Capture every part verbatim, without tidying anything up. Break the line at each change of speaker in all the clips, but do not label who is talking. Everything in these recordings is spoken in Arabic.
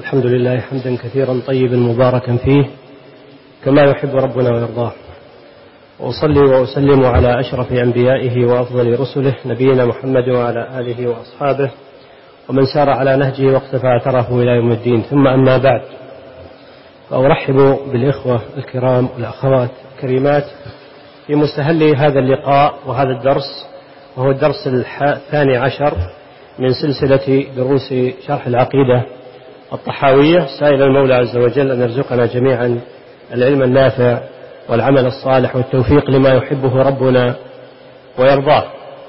الحمد لله حمدا كثيرا طيبا مباركا فيه كما يحب ربنا ويرضاه، وأصلي وأسلم على أشرف أنبيائه وأفضل رسله نبينا محمد وعلى آله وأصحابه ومن سار على نهجه واقتفى أثره إلى يوم الدين. ثم أما بعد، فأرحب بالإخوة الكرام والأخوات الكريمات في مستهل هذا اللقاء وهذا الدرس، وهو الدرس الثاني عشر من سلسلة دروس شرح العقيدة الطحاوية، سائل المولى عز وجل أن يرزقنا جميعا العلم النافع والعمل الصالح والتوفيق لما يحبه ربنا ويرضاه.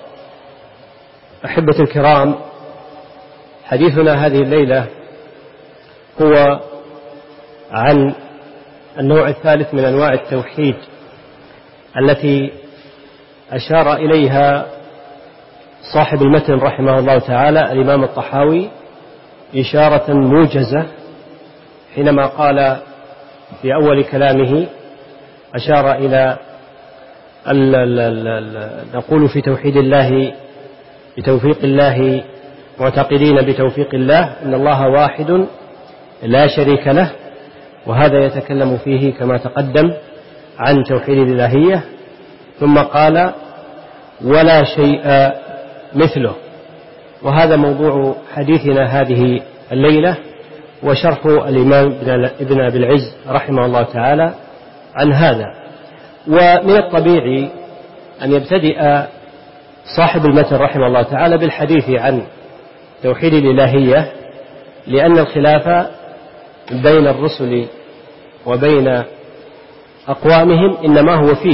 أحبة الكرام، حديثنا هذه الليلة هو عن النوع الثالث من أنواع التوحيد التي أشار إليها صاحب المتن رحمه الله تعالى الإمام الطحاوي إشارة موجزة حينما قال في أول كلامه، أشار إلى ال ال ال نقول في توحيد الله بتوفيق الله، معتقدين بتوفيق الله إن الله واحد لا شريك له، وهذا يتكلم فيه كما تقدم عن توحيد الإلهية. ثم قال ولا شيء مثله، وهذا موضوع حديثنا هذه الليلة وشرح الإمام ابن أبي العز رحمه الله تعالى عن هذا. ومن الطبيعي أن يبتدئ صاحب المتن رحمه الله تعالى بالحديث عن توحيد الإلهية، لأن الخلاف بين الرسل وبين أقوامهم إنما هو فيه،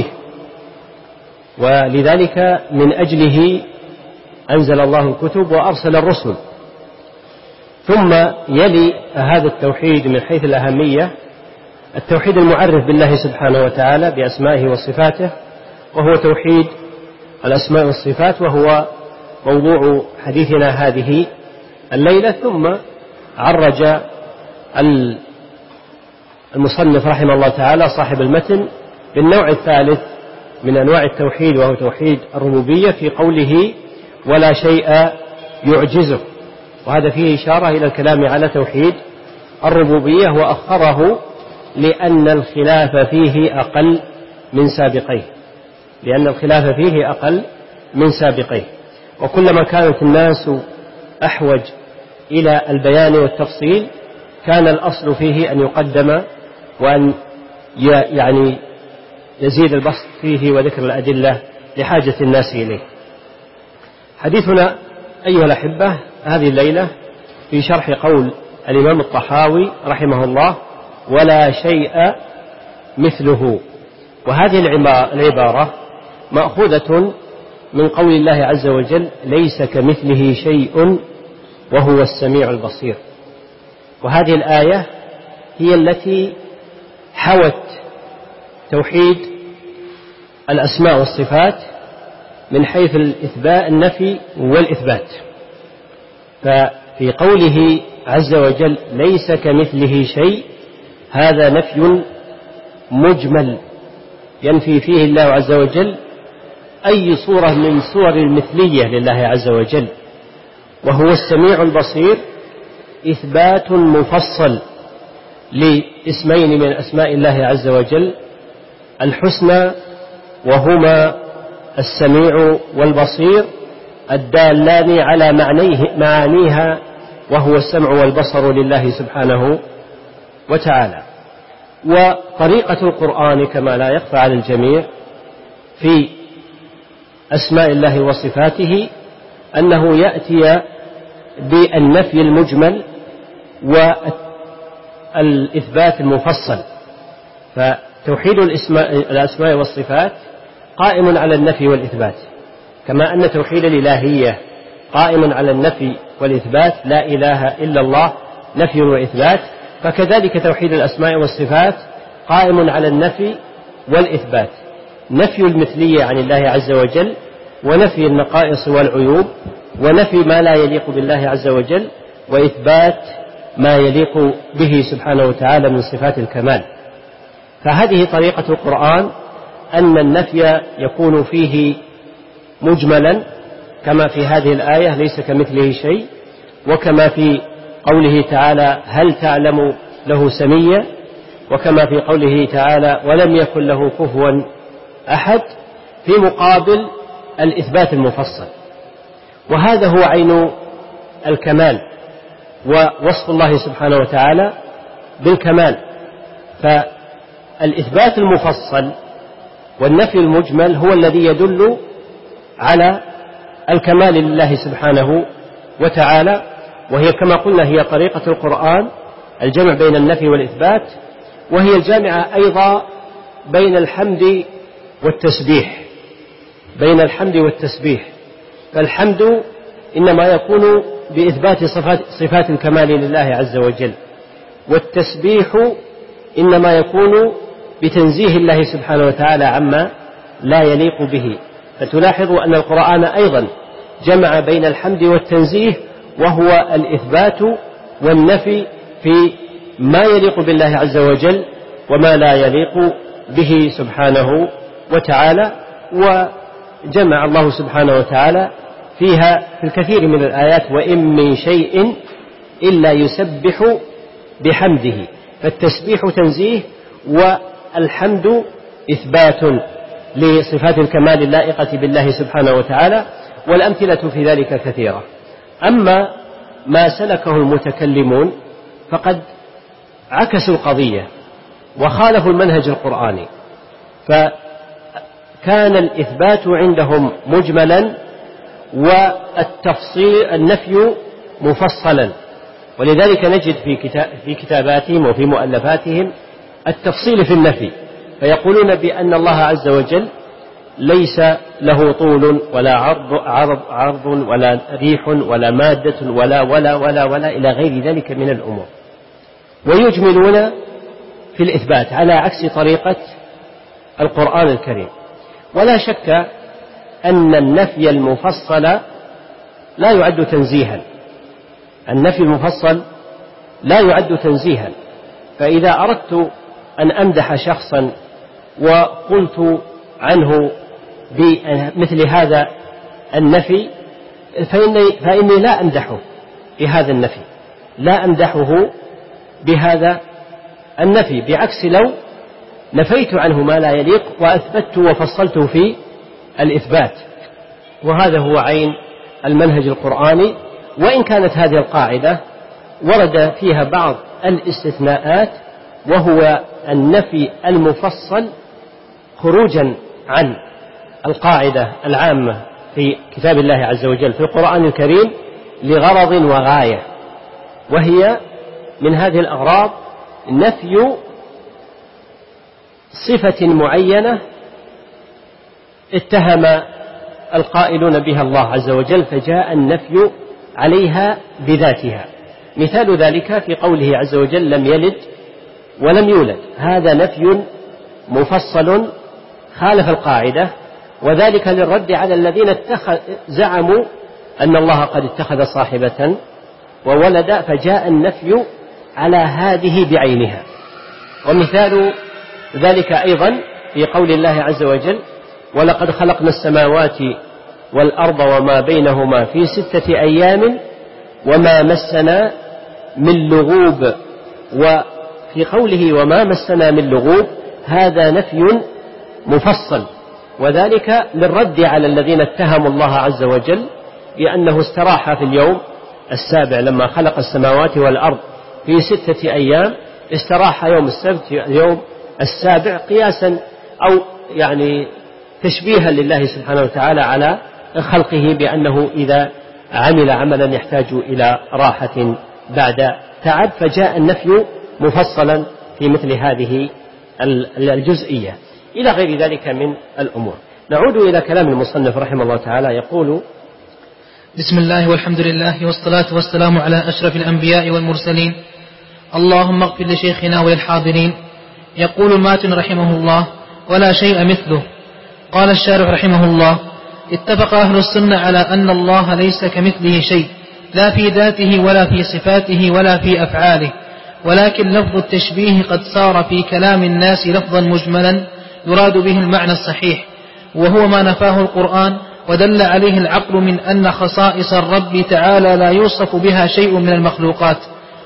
ولذلك من أجله أنزل الله الكتب وأرسل الرسل. ثم يلي هذا التوحيد من حيث الأهمية التوحيد المعرف بالله سبحانه وتعالى بأسمائه وصفاته، وهو توحيد الأسماء والصفات، وهو موضوع حديثنا هذه الليلة. ثم عرج المصنف رحمه الله تعالى صاحب المتن بالنوع الثالث من أنواع التوحيد، وهو توحيد الربوبية، في قوله ولا شيء يعجزه، وهذا فيه إشارة إلى الكلام على توحيد الربوبية، وأخره لأن الخلاف فيه أقل من سابقيه لأن الخلاف فيه أقل من سابقيه وكلما كانت الناس أحوج إلى البيان والتفصيل كان الأصل فيه أن يقدم وأن يعني يزيد البسط فيه وذكر الأدلة لحاجة الناس إليه. حديثنا أيها الأحبة هذه الليلة في شرح قول الإمام الطحاوي رحمه الله ولا شيء مثله، وهذه العبارة مأخوذة من قول الله عز وجل ليس كمثله شيء وهو السميع البصير. وهذه الآية هي التي حوت توحيد الأسماء والصفات من حيث الإثبات النفي والإثبات. ففي قوله عز وجل ليس كمثله شيء، هذا نفي مجمل ينفي فيه الله عز وجل أي صورة من صور المثلية لله عز وجل. وهو السميع البصير إثبات مفصل لاسمين من أسماء الله عز وجل الحسنى، وهما السميع والبصير الدالان على معانيها، وهو السمع والبصر لله سبحانه وتعالى. وطريقة القرآن كما لا يخفى على الجميع في أسماء الله وصفاته أنه يأتي بالنفي المجمل والإثبات المفصل. فتوحيد الأسماء والصفات قائم على النفي والإثبات، كما أن توحيد الإلهية قائم على النفي والإثبات، لا إله إلا الله نفي وإثبات، فكذلك توحيد الأسماء والصفات قائم على النفي والإثبات، نفي المثلية عن الله عز وجل، ونفي النقائص والعيوب، ونفي ما لا يليق بالله عز وجل، وإثبات ما يليق به سبحانه وتعالى من صفات الكمال. فهذه طريقة القرآن، أن النفي يكون فيه مجملا كما في هذه الآية ليس كمثله شيء، وكما في قوله تعالى هل تعلم له سميا، وكما في قوله تعالى ولم يكن له كفوا أحد، في مقابل الإثبات المفصل. وهذا هو عين الكمال ووصف الله سبحانه وتعالى بالكمال. فالإثبات المفصل والنفي المجمل هو الذي يدل على الكمال لله سبحانه وتعالى، وهي كما قلنا هي طريقة القرآن، الجمع بين النفي والإثبات، وهي الجامعة أيضا بين الحمد والتسبيح بين الحمد والتسبيح فالحمد إنما يكون بإثبات صفات, صفات الكمال لله عز وجل، والتسبيح إنما يكون بتنزيه الله سبحانه وتعالى عما لا يليق به. فتلاحظوا أن القرآن أيضا جمع بين الحمد والتنزيه، وهو الإثبات والنفي في ما يليق بالله عز وجل وما لا يليق به سبحانه وتعالى. وجمع الله سبحانه وتعالى فيها في الكثير من الآيات وإن من شيء إلا يسبح بحمده، فالتسبيح تنزيه والحمد إثبات لصفات الكمال اللائقة بالله سبحانه وتعالى، والأمثلة في ذلك كثيرة. أما ما سلكه المتكلمون فقد عكسوا القضية وخالفوا المنهج القرآني، فكان الإثبات عندهم مجملا والتفصيل النفي مفصلا، ولذلك نجد في, كتاب في كتاباتهم وفي مؤلفاتهم التفصيل في النفي، فيقولون بأن الله عز وجل ليس له طول ولا عرض, عرض, عرض ولا ريح ولا مادة ولا ولا ولا ولا إلى غير ذلك من الأمور، ويجملون في الإثبات على عكس طريقة القرآن الكريم. ولا شك أن النفي المفصل لا يعد تنزيها النفي المفصل لا يعد تنزيها فإذا أردت أن أمدح شخصا وقلت عنه بمثل هذا النفي فإني, فإني لا أمدحه بهذا النفي لا أمدحه بهذا النفي بعكس لو نفيت عنه ما لا يليق وأثبت وفصلته في الإثبات. وهذا هو عين المنهج القرآني، وإن كانت هذه القاعدة ورد فيها بعض الاستثناءات، وهو النفي المفصل خروجا عن القاعدة العامة في كتاب الله عز وجل في القرآن الكريم لغرض وغاية، وهي من هذه الأغراض نفي صفة معينة اتهم القائلون بها الله عز وجل فجاء النفي عليها بذاتها. مثال ذلك في قوله عز وجل لم يلد ولم يولد، هذا نفي مفصل خالف القاعدة، وذلك للرد على الذين اتخذ زعموا أن الله قد اتخذ صاحبة وولد، فجاء النفي على هذه بعينها. ومثال ذلك أيضا في قول الله عز وجل ولقد خلقنا السماوات والأرض وما بينهما في ستة أيام وما مسنا من لغوب، وفي قوله وما مسنا من لغوب هذا نفي مفصل، وذلك للرد على الذين اتهموا الله عز وجل بأنه استراح في اليوم السابع لما خلق السماوات والأرض في ستة أيام، استراح يوم السبت يوم السابع قياسا أو يعني تشبيها لله سبحانه وتعالى على خلقه بأنه إذا عمل عملا يحتاج إلى راحة بعد تعب، فجاء النفي مفصلا في مثل هذه الجزئية إلى غير ذلك من الأمور. نعود إلى كلام المصنف رحمه الله تعالى، يقول
بسم الله والحمد لله والصلاة والسلام على أشرف الأنبياء والمرسلين، اللهم اغفر لشيخنا وللحاضرين. يقول الماتن رحمه الله ولا شيء مثله. قال الشارح رحمه الله اتفق أهل السنة على أن الله ليس كمثله شيء، لا في ذاته ولا في صفاته ولا في أفعاله، ولكن لفظ التشبيه قد صار في كلام الناس لفظا مجملا يراد به المعنى الصحيح، وهو ما نفاه القرآن ودل عليه العقل من أن خصائص الرب تعالى لا يوصف بها شيء من المخلوقات،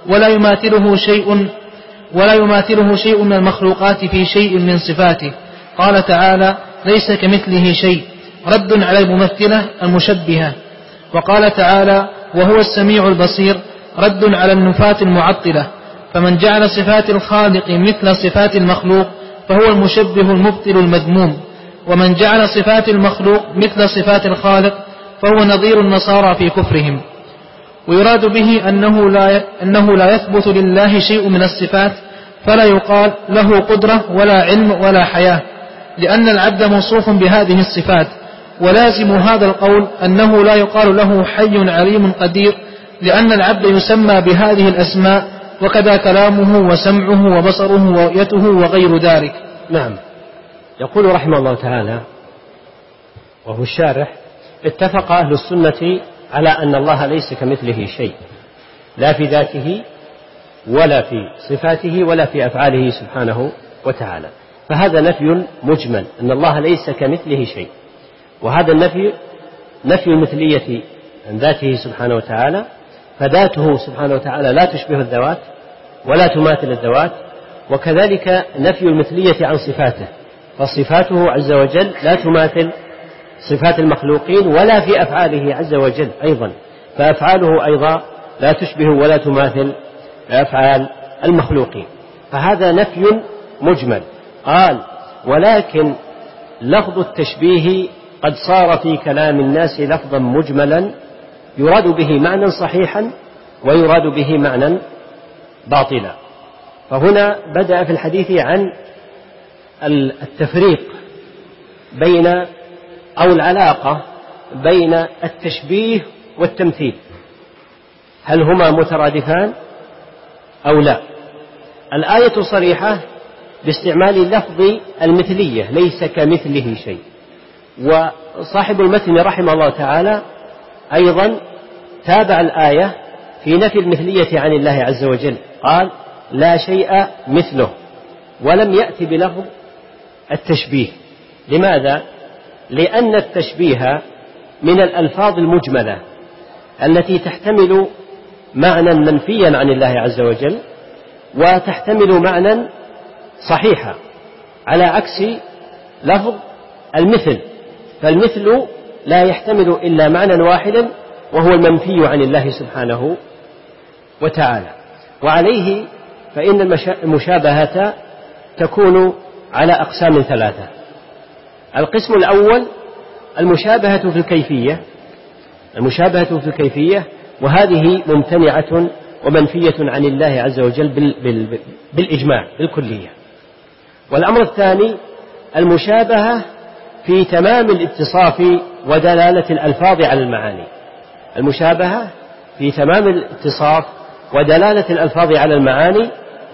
ولا يماثله شيء ولا يماثله شيء من المخلوقات في شيء من صفاته. قال تعالى: ليس كمثله شيء، رد على الممثلة المشبهة. وقال تعالى: وهو السميع البصير، رد على النفاة المعطلة. فمن جعل صفات الخالق مثل صفات المخلوق فهو المشبه المبطل المذموم، ومن جعل صفات المخلوق مثل صفات الخالق فهو نظير النصارى في كفرهم. ويراد به أنه لا, أنه لا يثبت لله شيء من الصفات، فلا يقال له قدرة ولا علم ولا حياة، لأن العبد موصوف بهذه الصفات. ولازم هذا القول أنه لا يقال له حي عليم قدير، لأن العبد يسمى بهذه الأسماء، وكذا كلامه وسمعه وبصره ورؤيته وغير ذلك.
نعم. يقول رحمه الله تعالى وهو الشارح: اتفق أهل السنة على أن الله ليس كمثله شيء، لا في ذاته ولا في صفاته ولا في أفعاله سبحانه وتعالى. فهذا نفي مجمل، أن الله ليس كمثله شيء، وهذا النفي نفي المثلية عن ذاته سبحانه وتعالى، فذاته سبحانه وتعالى لا تشبه الذوات ولا تماثل الذوات، وكذلك نفي المثلية عن صفاته، فصفاته عز وجل لا تماثل صفات المخلوقين ولا في أفعاله عز وجل أيضا، فأفعاله أيضا لا تشبه ولا تماثل أفعال المخلوقين. فهذا نفي مجمل. قال: ولكن لفظ التشبيه قد صار في كلام الناس لفظا مجملا يراد به معنى صحيحا ويراد به معنى باطلا. فهنا بدأ في الحديث عن التفريق بين أو العلاقة بين التشبيه والتمثيل، هل هما مترادفان أو لا؟ الآية صريحة باستعمال لفظ المثلية، ليس كمثله شيء. وصاحب المتن رحمه الله تعالى أيضا تابع الآية في نفي المثلية عن الله عز وجل، قال: لا شيء مثله، ولم يأتي بلفظ التشبيه. لماذا؟ لأن التشبيه من الألفاظ المجملة التي تحتمل معنى منفيا عن الله عز وجل وتحتمل معنى صحيحا، على عكس لفظ المثل، فالمثل لا يحتمل إلا معنى واحدا وهو المنفي عن الله سبحانه وتعالى. وعليه فإن المشابهة تكون على أقسام ثلاثة. القسم الأول المشابهة في الكيفية، المشابهة في الكيفية وهذه ممتنعة ومنفية عن الله عز وجل بالإجماع بالكلية. والأمر الثاني المشابهة في تمام الاتصاف ودلالة الألفاظ على المعاني، المشابهة في تمام الاتصاف ودلالة الألفاظ على المعاني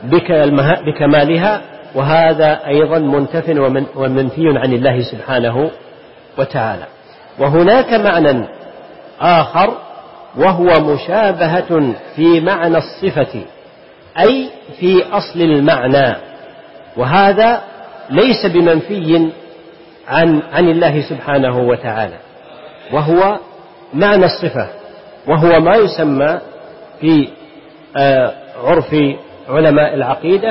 بكمالها، وهذا أيضا منتف ومنفي عن الله سبحانه وتعالى. وهناك معنى آخر وهو مشابهة في معنى الصفة، أي في أصل المعنى، وهذا ليس بمنفي عن, عن الله سبحانه وتعالى، وهو معنى الصفة، وهو ما يسمى في عرف علماء العقيدة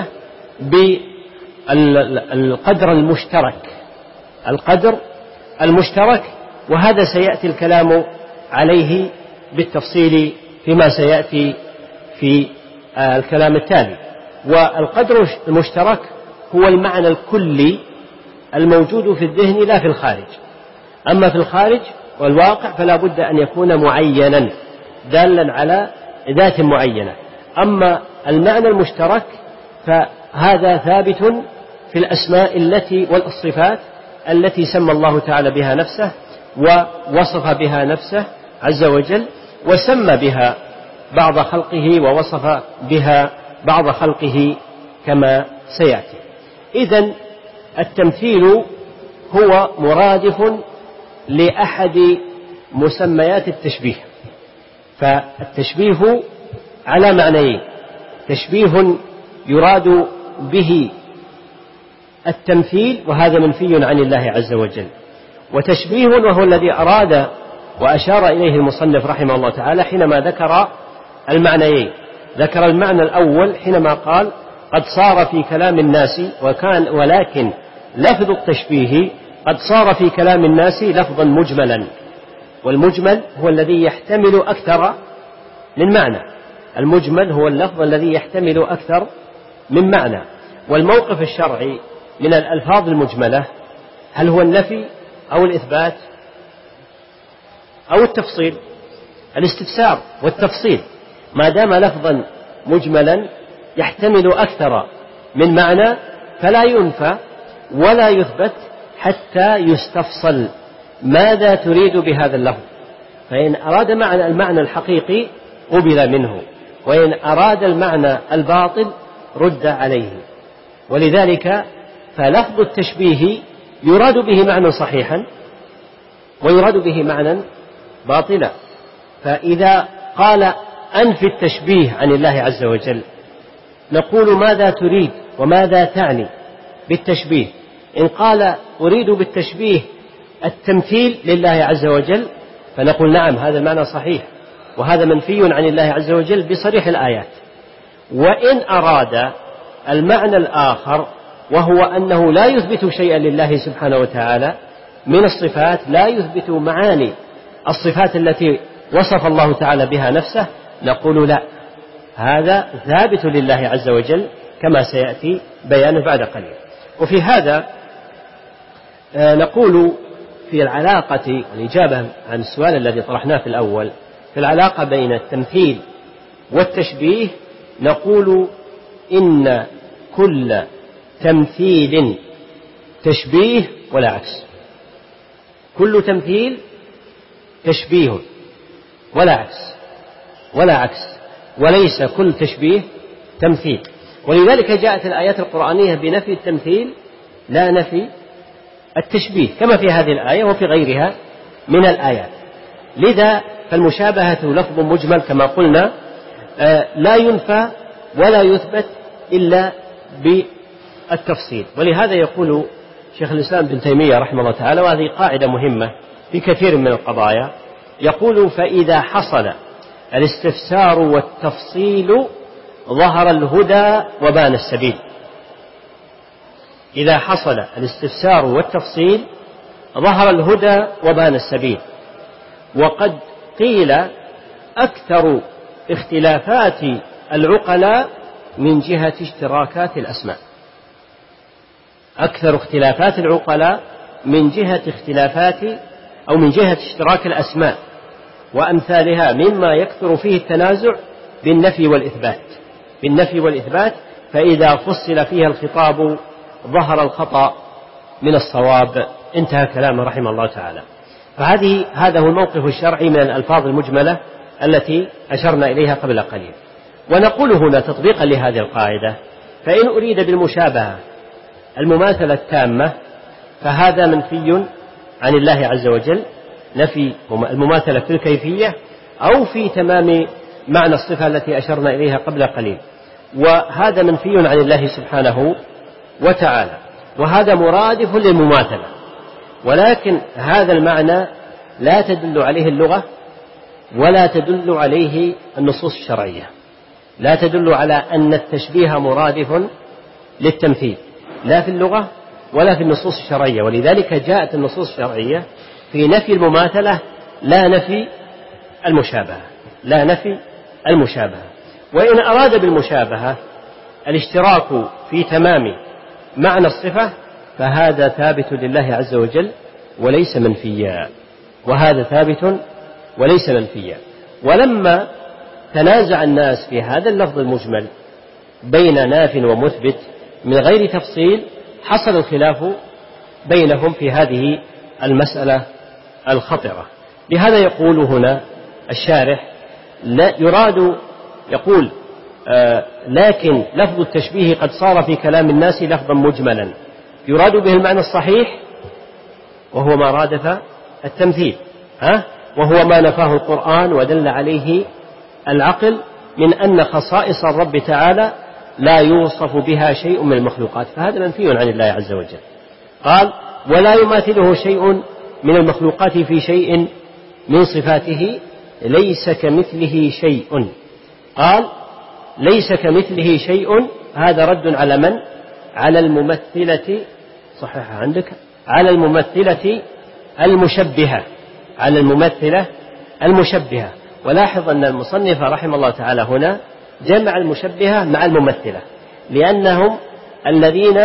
بالقدر المشترك، القدر المشترك، وهذا سيأتي الكلام عليه بالتفصيل فيما سيأتي في الكلام التالي. والقدر المشترك هو المعنى الكلي الموجود في الذهن لا في الخارج، أما في الخارج والواقع فلا بد أن يكون معينا دالا على ذات معينة. أما المعنى المشترك فهذا ثابت في الأسماء التي والصفات التي سمى الله تعالى بها نفسه ووصف بها نفسه عز وجل، وسمى بها بعض خلقه ووصف بها بعض خلقه كما سيأتي. إذن التمثيل هو مرادف لأحد مسميات التشبيه. فالتشبيه على معنيين: تشبيه يراد به التمثيل وهذا منفي عن الله عز وجل، وتشبيه وهو الذي أراد وأشار إليه المصنف رحمه الله تعالى حينما ذكر المعنيين، ذكر المعنى الأول حينما قال قد صار في كلام الناس وكان ولكن لفظ التشبيه قد صار في كلام الناس لفظا مجملا، والمجمل هو الذي يحتمل أكثر من معنى. المجمل هو اللفظ الذي يحتمل أكثر من معنى. والموقف الشرعي من الألفاظ المجملة هل هو النفي أو الإثبات أو التفصيل؟ الاستفسار والتفصيل. ما دام لفظا مجملا يحتمل أكثر من معنى فلا ينفى ولا يثبت حتى يستفصل ماذا تريد بهذا اللفظ، فإن أراد معنى المعنى الحقيقي قبل منه، وإن أراد المعنى الباطل رد عليه. ولذلك فلفظ التشبيه يراد به معنى صحيحا ويراد به معنى باطلا. فإذا قال أنفي التشبيه عن الله عز وجل نقول ماذا تريد وماذا تعني بالتشبيه؟ إن قال أريد بالتشبيه التمثيل لله عز وجل فنقول نعم هذا المعنى صحيح وهذا منفي عن الله عز وجل بصريح الآيات. وإن أراد المعنى الآخر وهو أنه لا يثبت شيئا لله سبحانه وتعالى من الصفات، لا يثبت معاني الصفات التي وصف الله تعالى بها نفسه، نقول لا، هذا ثابت لله عز وجل كما سيأتي بيانه بعد قليل. وفي هذا نقول في العلاقة والإجابة عن السؤال الذي طرحناه في الأول في العلاقة بين التمثيل والتشبيه، نقول إن كل تمثيل تشبيه ولا عكس. كل تمثيل تشبيه ولا عكس ولا عكس وليس كل تشبيه تمثيل. ولذلك جاءت الآيات القرآنية بنفي التمثيل لا نفي التشبيه كما في هذه الآية وفي غيرها من الآيات. لذا فالمشابهة لفظ مجمل كما قلنا لا ينفى ولا يثبت إلا بالتفصيل. ولهذا يقول شيخ الإسلام ابن تيمية رحمه الله تعالى، وهذه قاعدة مهمة في كثير من القضايا، يقول فإذا حصل الاستفسار والتفصيل ظهر الهدى وبان السبيل. إذا حصل الاستفسار والتفصيل ظهر الهدى وبان السبيل. وقد قيل أكثر اختلافات العقلاء من جهة اشتراكات الأسماء. أكثر اختلافات العقلاء من جهة اختلافات أو من جهة اشتراك الأسماء وأمثالها مما يكثر فيه التنازع بالنفي والإثبات بالنفي والإثبات فإذا فصل فيها الخطاب ظهر الخطأ من الصواب. انتهى كلامه رحمه الله تعالى. فهذه هذا هو الموقف الشرعي من الألفاظ المجملة التي أشرنا إليها قبل قليل. ونقول هنا تطبيقا لهذه القاعدة، فإن أريد بالمشابهة المماثلة التامة فهذا منفي عن الله عز وجل، نفي المماثلة في الكيفية أو في تمام معنى الصفة التي أشرنا إليها قبل قليل، وهذا منفي عن الله سبحانه وتعالى، وهذا مرادف للمماثلة. ولكن هذا المعنى لا تدل عليه اللغة ولا تدل عليه النصوص الشرعية، لا تدل على أن التشبيه مرادف للتمثيل لا في اللغة ولا في النصوص الشرعية. ولذلك جاءت النصوص الشرعية في نفي المماثلة لا نفي المشابهة لا نفي المشابهة. وإن أراد بالمشابهة الاشتراك في تمام معنى الصفة فهذا ثابت لله عز وجل وليس منفيا، وهذا ثابت وليس منفيا. ولما تنازع الناس في هذا اللفظ المجمل بين ناف ومثبت من غير تفصيل حصل الخلاف بينهم في هذه المسألة الخطرة. لهذا يقول هنا الشارح لا يراد يقول آه لكن لفظ التشبيه قد صار في كلام الناس لفظا مجملا يراد به المعنى الصحيح وهو ما رادف التمثيل، ها وهو ما نفاه القرآن ودل عليه العقل من أن خصائص الرب تعالى لا يوصف بها شيء من المخلوقات، فهذا منفي عن الله عز وجل. قال ولا يماثله شيء من المخلوقات في شيء من صفاته ليس كمثله شيء. قال ليس كمثله شيء، هذا رد على من؟ على الممثلة، صحيح عندك، على الممثلة المشبهة، على الممثلة المشبهة. ولاحظ أن المصنف رحمه الله تعالى هنا جمع المشبهة مع الممثلة، لأنهم الذين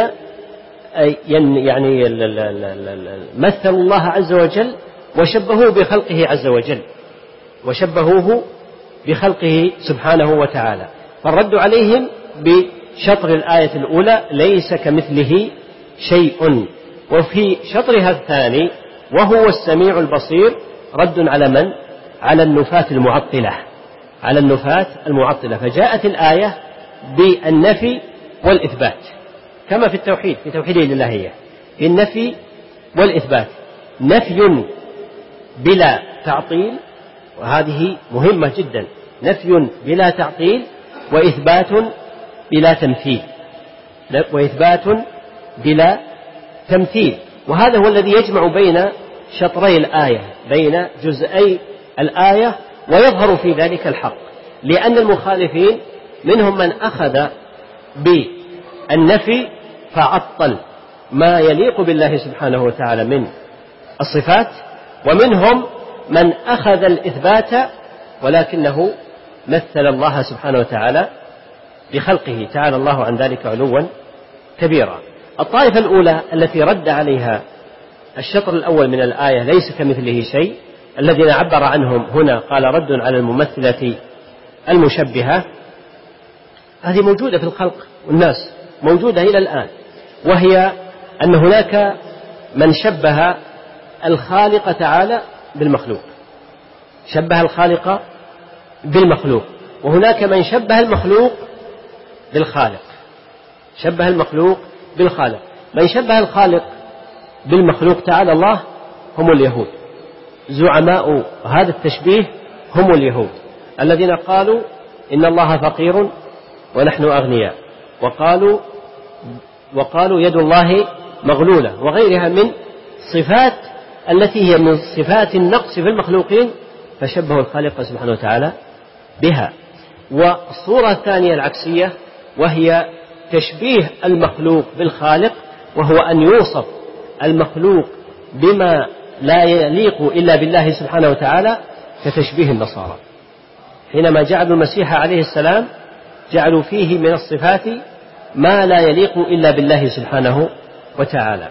يعني مثلوا الله عز وجل وشبهوه بخلقه عز وجل، وشبهوه بخلقه سبحانه وتعالى. فالرد عليهم بشطر الآية الأولى ليس كمثله شيء، وفي شطرها الثاني وهو السميع البصير رد على من؟ على النفاة المعطلة، على النفاة المعطلة. فجاءت الآية بالنفي والإثبات كما في التوحيد، في توحيد الإلهية، في النفي والإثبات، نفي بلا تعطيل، وهذه مهمة جدا، نفي بلا تعطيل، وإثبات بلا تمثيل، وإثبات بلا تمثيل. وهذا هو الذي يجمع بين شطري الآية، بين جزئي الآية، ويظهر في ذلك الحق. لأن المخالفين منهم من أخذ بالنفي فعطل ما يليق بالله سبحانه وتعالى من الصفات، ومنهم من أخذ الإثبات ولكنه مثل الله سبحانه وتعالى بخلقه، تعالى الله عن ذلك علوا كبيرا. الطائفة الأولى التي رد عليها الشطر الأول من الآية ليس كمثله شيء، الذين عبر عنهم هنا قال رد على الممثلة المشبهة، هذه موجودة في الخلق والناس، موجودة إلى الآن، وهي أن هناك من شبه الخالق تعالى بالمخلوق، شبه الخالق بالمخلوق، وهناك من شبه المخلوق بالخالق، شبه المخلوق بالخالق. من شبه الخالق بالمخلوق تعالى الله هم اليهود، زعماء هذا التشبيه هم اليهود الذين قالوا إن الله فقير ونحن أغنياء، وقالوا وقالوا يد الله مغلولة، وغيرها من صفات التي هي من صفات النقص في المخلوقين، فشبهوا الخالق سبحانه وتعالى بها. والصورة الثانية العكسية وهي تشبيه المخلوق بالخالق، وهو أن يوصف المخلوق بما لا يليق إلا بالله سبحانه وتعالى، كتشبيه النصارى حينما جعلوا المسيح عليه السلام جعلوا فيه من الصفات ما لا يليق إلا بالله سبحانه وتعالى.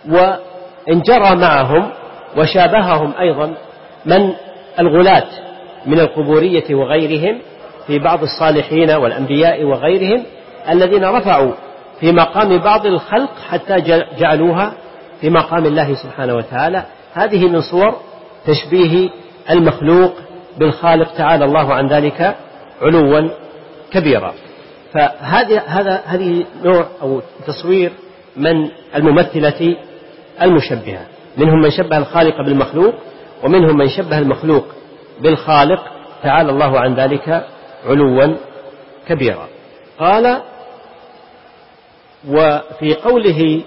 وإن جرى معهم وشابههم أيضا من الغلاة من القبورية وغيرهم في بعض الصالحين والأنبياء وغيرهم، الذين رفعوا في مقام بعض الخلق حتى جعلوها في مقام الله سبحانه وتعالى. هذه من صور تشبيه المخلوق بالخالق تعالى الله عن ذلك علوا كبيرا. فهذا هذا هذه نوع أو تصوير من الممثلة المشبهة، منهم من شبه الخالق بالمخلوق، ومنهم من شبه المخلوق بالخالق تعالى الله عن ذلك علوا كبيرا. قال: وفي قوله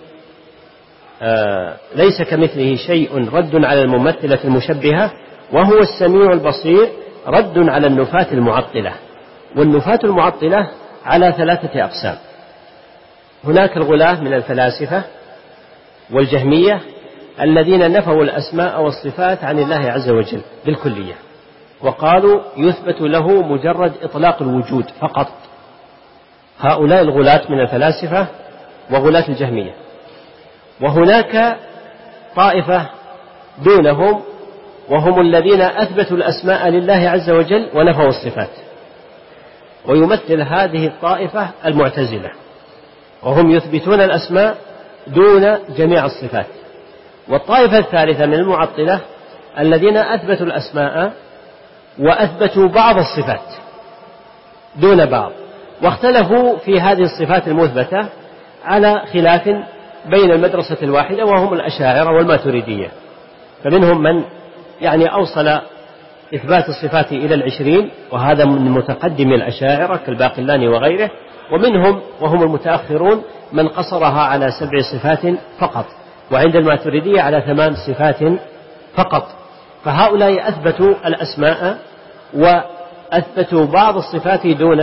آه ليس كمثله شيء رد على الممثلة المشبهة، وهو السميع البصير رد على النفاة المعطلة. والنفاة المعطلة على ثلاثة أقسام: هناك الغلاة من الفلاسفة والجهمية الذين نفوا الأسماء والصفات عن الله عز وجل بالكلية، وقالوا يثبت له مجرد إطلاق الوجود فقط. هؤلاء الغلاة من الفلاسفة وغلاة الجهمية. وهناك طائفة دونهم وهم الذين أثبتوا الأسماء لله عز وجل ونفوا الصفات، ويمثل هذه الطائفة المعتزلة، وهم يثبتون الأسماء دون جميع الصفات. والطائفة الثالثة من المعطلة الذين أثبتوا الأسماء وأثبتوا بعض الصفات دون بعض، واختلفوا في هذه الصفات المثبتة على خلاف بين المدرسة الواحدة وهم الأشاعرة والماتريدية. فمنهم من يعني أوصل إثبات الصفات إلى العشرين، وهذا من متقدم الأشاعرة كالباقلاني وغيره، ومنهم وهم المتأخرون من قصرها على سبع صفات فقط، وعند الماتريدية على ثمان صفات فقط. فهؤلاء أثبتوا الأسماء وأثبتوا بعض الصفات دون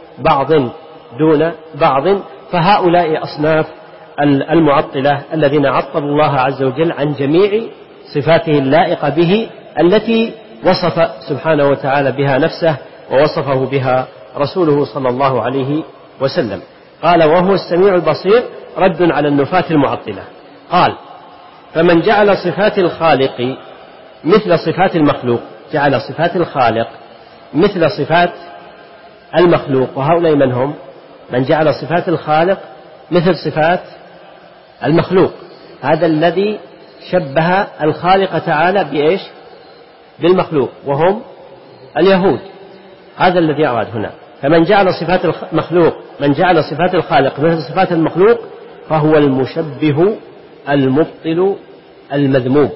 بعض دون بعض، فهؤلاء أصناف المعطلة الذين عطلوا الله عز وجل عن جميع صفاته اللائقة به التي وصف سبحانه وتعالى بها نفسه ووصفه بها رسوله صلى الله عليه وسلم. قال وهو السميع البصير رد على النفاة المعطلة. قال فمن جعل صفات الخالق مثل صفات المخلوق، جعل صفات الخالق مثل صفات المخلوق، وهؤلاء من هم؟ من جعل صفات الخالق مثل صفات المخلوق، هذا الذي شبه الخالق تعالى بإيش؟ بالمخلوق، وهم اليهود. هذا الذي أراد هنا. فمن جعل صفات المخلوق من جعل صفات الخالق مثل صفات المخلوق فهو المشبه المبطل المذموم.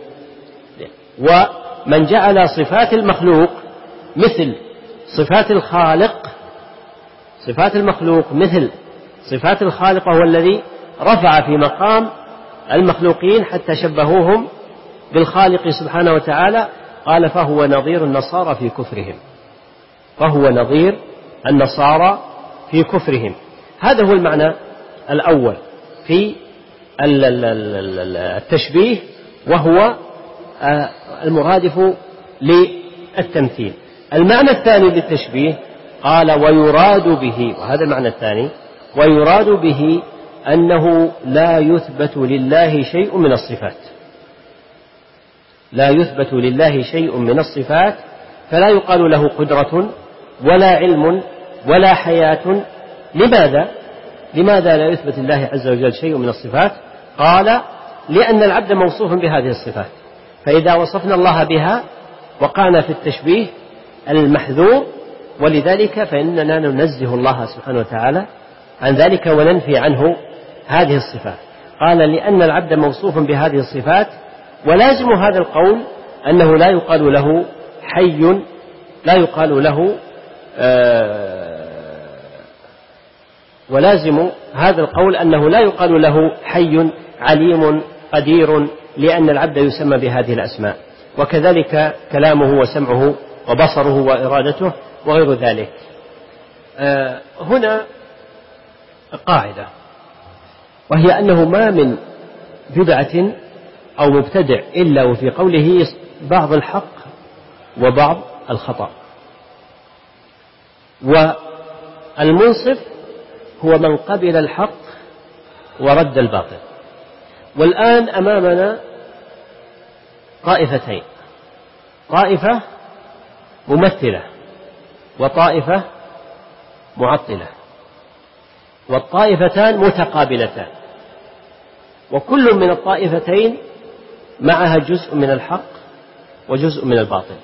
ومن جعل صفات المخلوق مثل صفات الخالق صفات المخلوق مثل صفات الخالق وهو الذي رفع في مقام المخلوقين حتى شبهوهم بالخالق سبحانه وتعالى. قال فهو نظير النصارى في كفرهم فهو نظير النصارى في كفرهم. هذا هو المعنى الأول في التشبيه، وهو المرادف للتمثيل. المعنى الثاني للتشبيه قال ويراد به، وهذا المعنى الثاني، ويراد به أنه لا يثبت لله شيء من الصفات لا يثبت لله شيء من الصفات فلا يقال له قدرة ولا علم ولا حياة. لماذا؟ لماذا لا يثبت لله عز وجل شيء من الصفات؟ قال لأن العبد موصوف بهذه الصفات، فإذا وصفنا الله بها وقعنا في التشبيه المحذور، ولذلك فإننا ننزه الله سبحانه وتعالى عن ذلك وننفي عنه هذه الصفات. قال لأن العبد موصوف بهذه الصفات، ولازم هذا القول أنه لا يقال له حي، لا يقال له آه ولازم هذا القول أنه لا يقال له حي عليم قدير، لأن العبد يسمى بهذه الأسماء، وكذلك كلامه وسمعه وبصره وإرادته وغير ذلك. آه هنا قاعدة، وهي أنه ما من بدعة أو مبتدع إلا وفي قوله بعض الحق وبعض الخطأ. والمنصف هو من قبل الحق ورد الباطل. والآن أمامنا طائفتين، طائفة ممثلة وطائفة معطلة، والطائفتان متقابلتان، وكل من الطائفتين معها جزء من الحق وجزء من الباطل.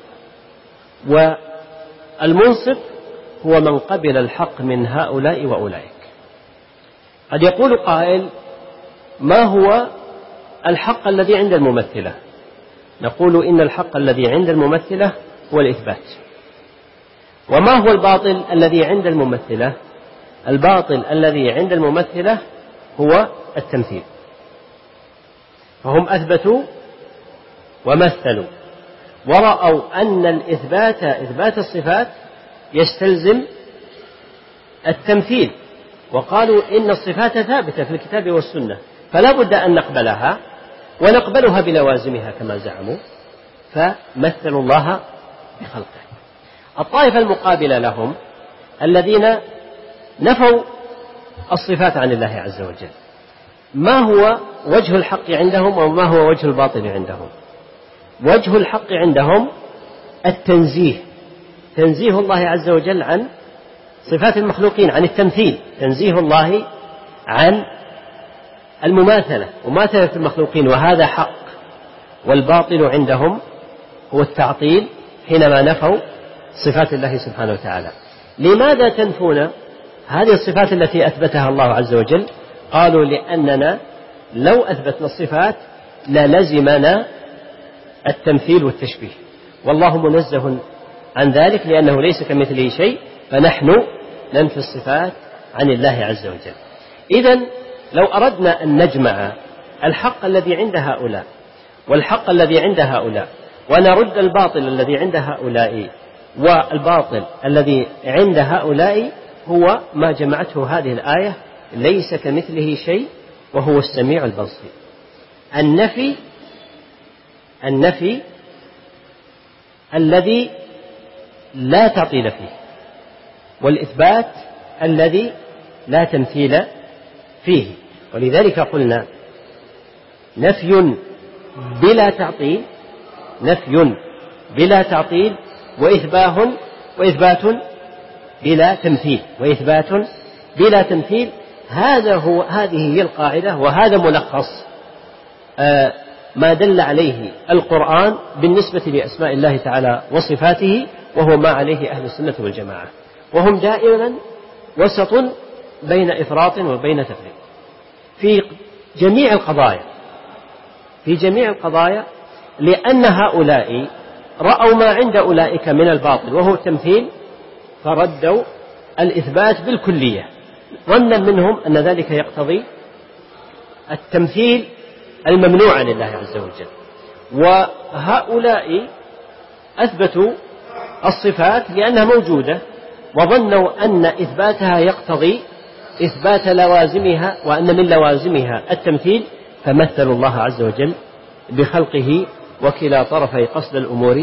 والمنصف هو من قبل الحق من هؤلاء وأولئك. قد يقول قائل ما هو الحق الذي عند الممثلة؟ نقول إن الحق الذي عند الممثلة هو الإثبات. وما هو الباطل الذي عند الممثلة؟ الباطل الذي عند الممثلة هو التمثيل. فهم أثبتوا ومثلوا ورأوا أن الإثبات إثبات الصفات يستلزم التمثيل، وقالوا إن الصفات ثابتة في الكتاب والسنة فلا بد أن نقبلها ونقبلها بلوازمها كما زعموا، فمثلوا الله بخلقه. الطائفة المقابلة لهم الذين نفوا الصفات عن الله عز وجل، ما هو وجه الحق عندهم وما هو وجه الباطل عندهم؟ وجه الحق عندهم التنزيه، تنزيه الله عز وجل عن صفات المخلوقين، عن التمثيل، تنزيه الله عن المماثلة، مماثلة المخلوقين، وهذا حق. والباطل عندهم هو التعطيل حينما نفوا صفات الله سبحانه وتعالى. لماذا تنفون هذه الصفات التي أثبتها الله عز وجل؟ قالوا لأننا لو أثبتنا الصفات للزمنا التمثيل والتشبيه، والله منزه عن ذلك لأنه ليس كمثله شيء، فنحن ننفي الصفات عن الله عز وجل. إذن لو أردنا أن نجمع الحق الذي عند هؤلاء والحق الذي عند هؤلاء ونرد الباطل الذي عند هؤلاء والباطل الذي عند هؤلاء، هو ما جمعته هذه الآية: ليس كمثله شيء وهو السميع البصير. النفي النفي الذي لا تعطيل فيه، والإثبات الذي لا تمثيل فيه. ولذلك قلنا نفي بلا تعطيل نفي بلا تعطيل وإثبات وإثبات بلا تمثيل وإثبات بلا تمثيل. هذا هو هذه هي القاعدة، وهذا ملخص آه ما دل عليه القرآن بالنسبة لأسماء الله تعالى وصفاته، وهو ما عليه أهل السنة والجماعة، وهم دائما وسط بين إفراط وبين تفريط في جميع القضايا في جميع القضايا لأن هؤلاء رأوا ما عند أولئك من الباطل وهو التمثيل، فردوا الإثبات بالكلية، ظنا منهم أن ذلك يقتضي التمثيل الممنوع لله عز وجل. وهؤلاء أثبتوا الصفات لأنها موجودة، وظنوا أن إثباتها يقتضي إثبات لوازمها، وأن من لوازمها التمثيل، فمثلوا الله عز وجل بخلقه، وكلا طرفي قصد الأمور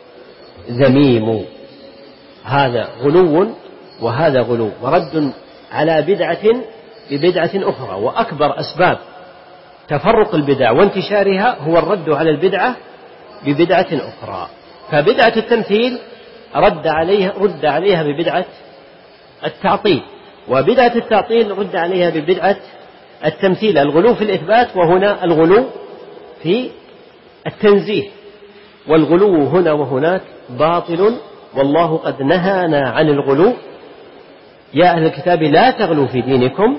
ذميم. هذا غلو وهذا غلو، ورد على بدعة ببدعة أخرى. وأكبر أسباب تفرق البدع وانتشارها هو الرد على البدعة ببدعة أخرى. فبدعة التمثيل رد عليها رد عليها ببدعة التعطيل، وبدعة التعطيل رد عليها ببدعة التمثيل. الغلو في الإثبات، وهنا الغلو في التنزيه، والغلو هنا وهناك باطل، والله قد نهانا عن الغلو: يا أهل الكتاب لا تغلوا في دينكم.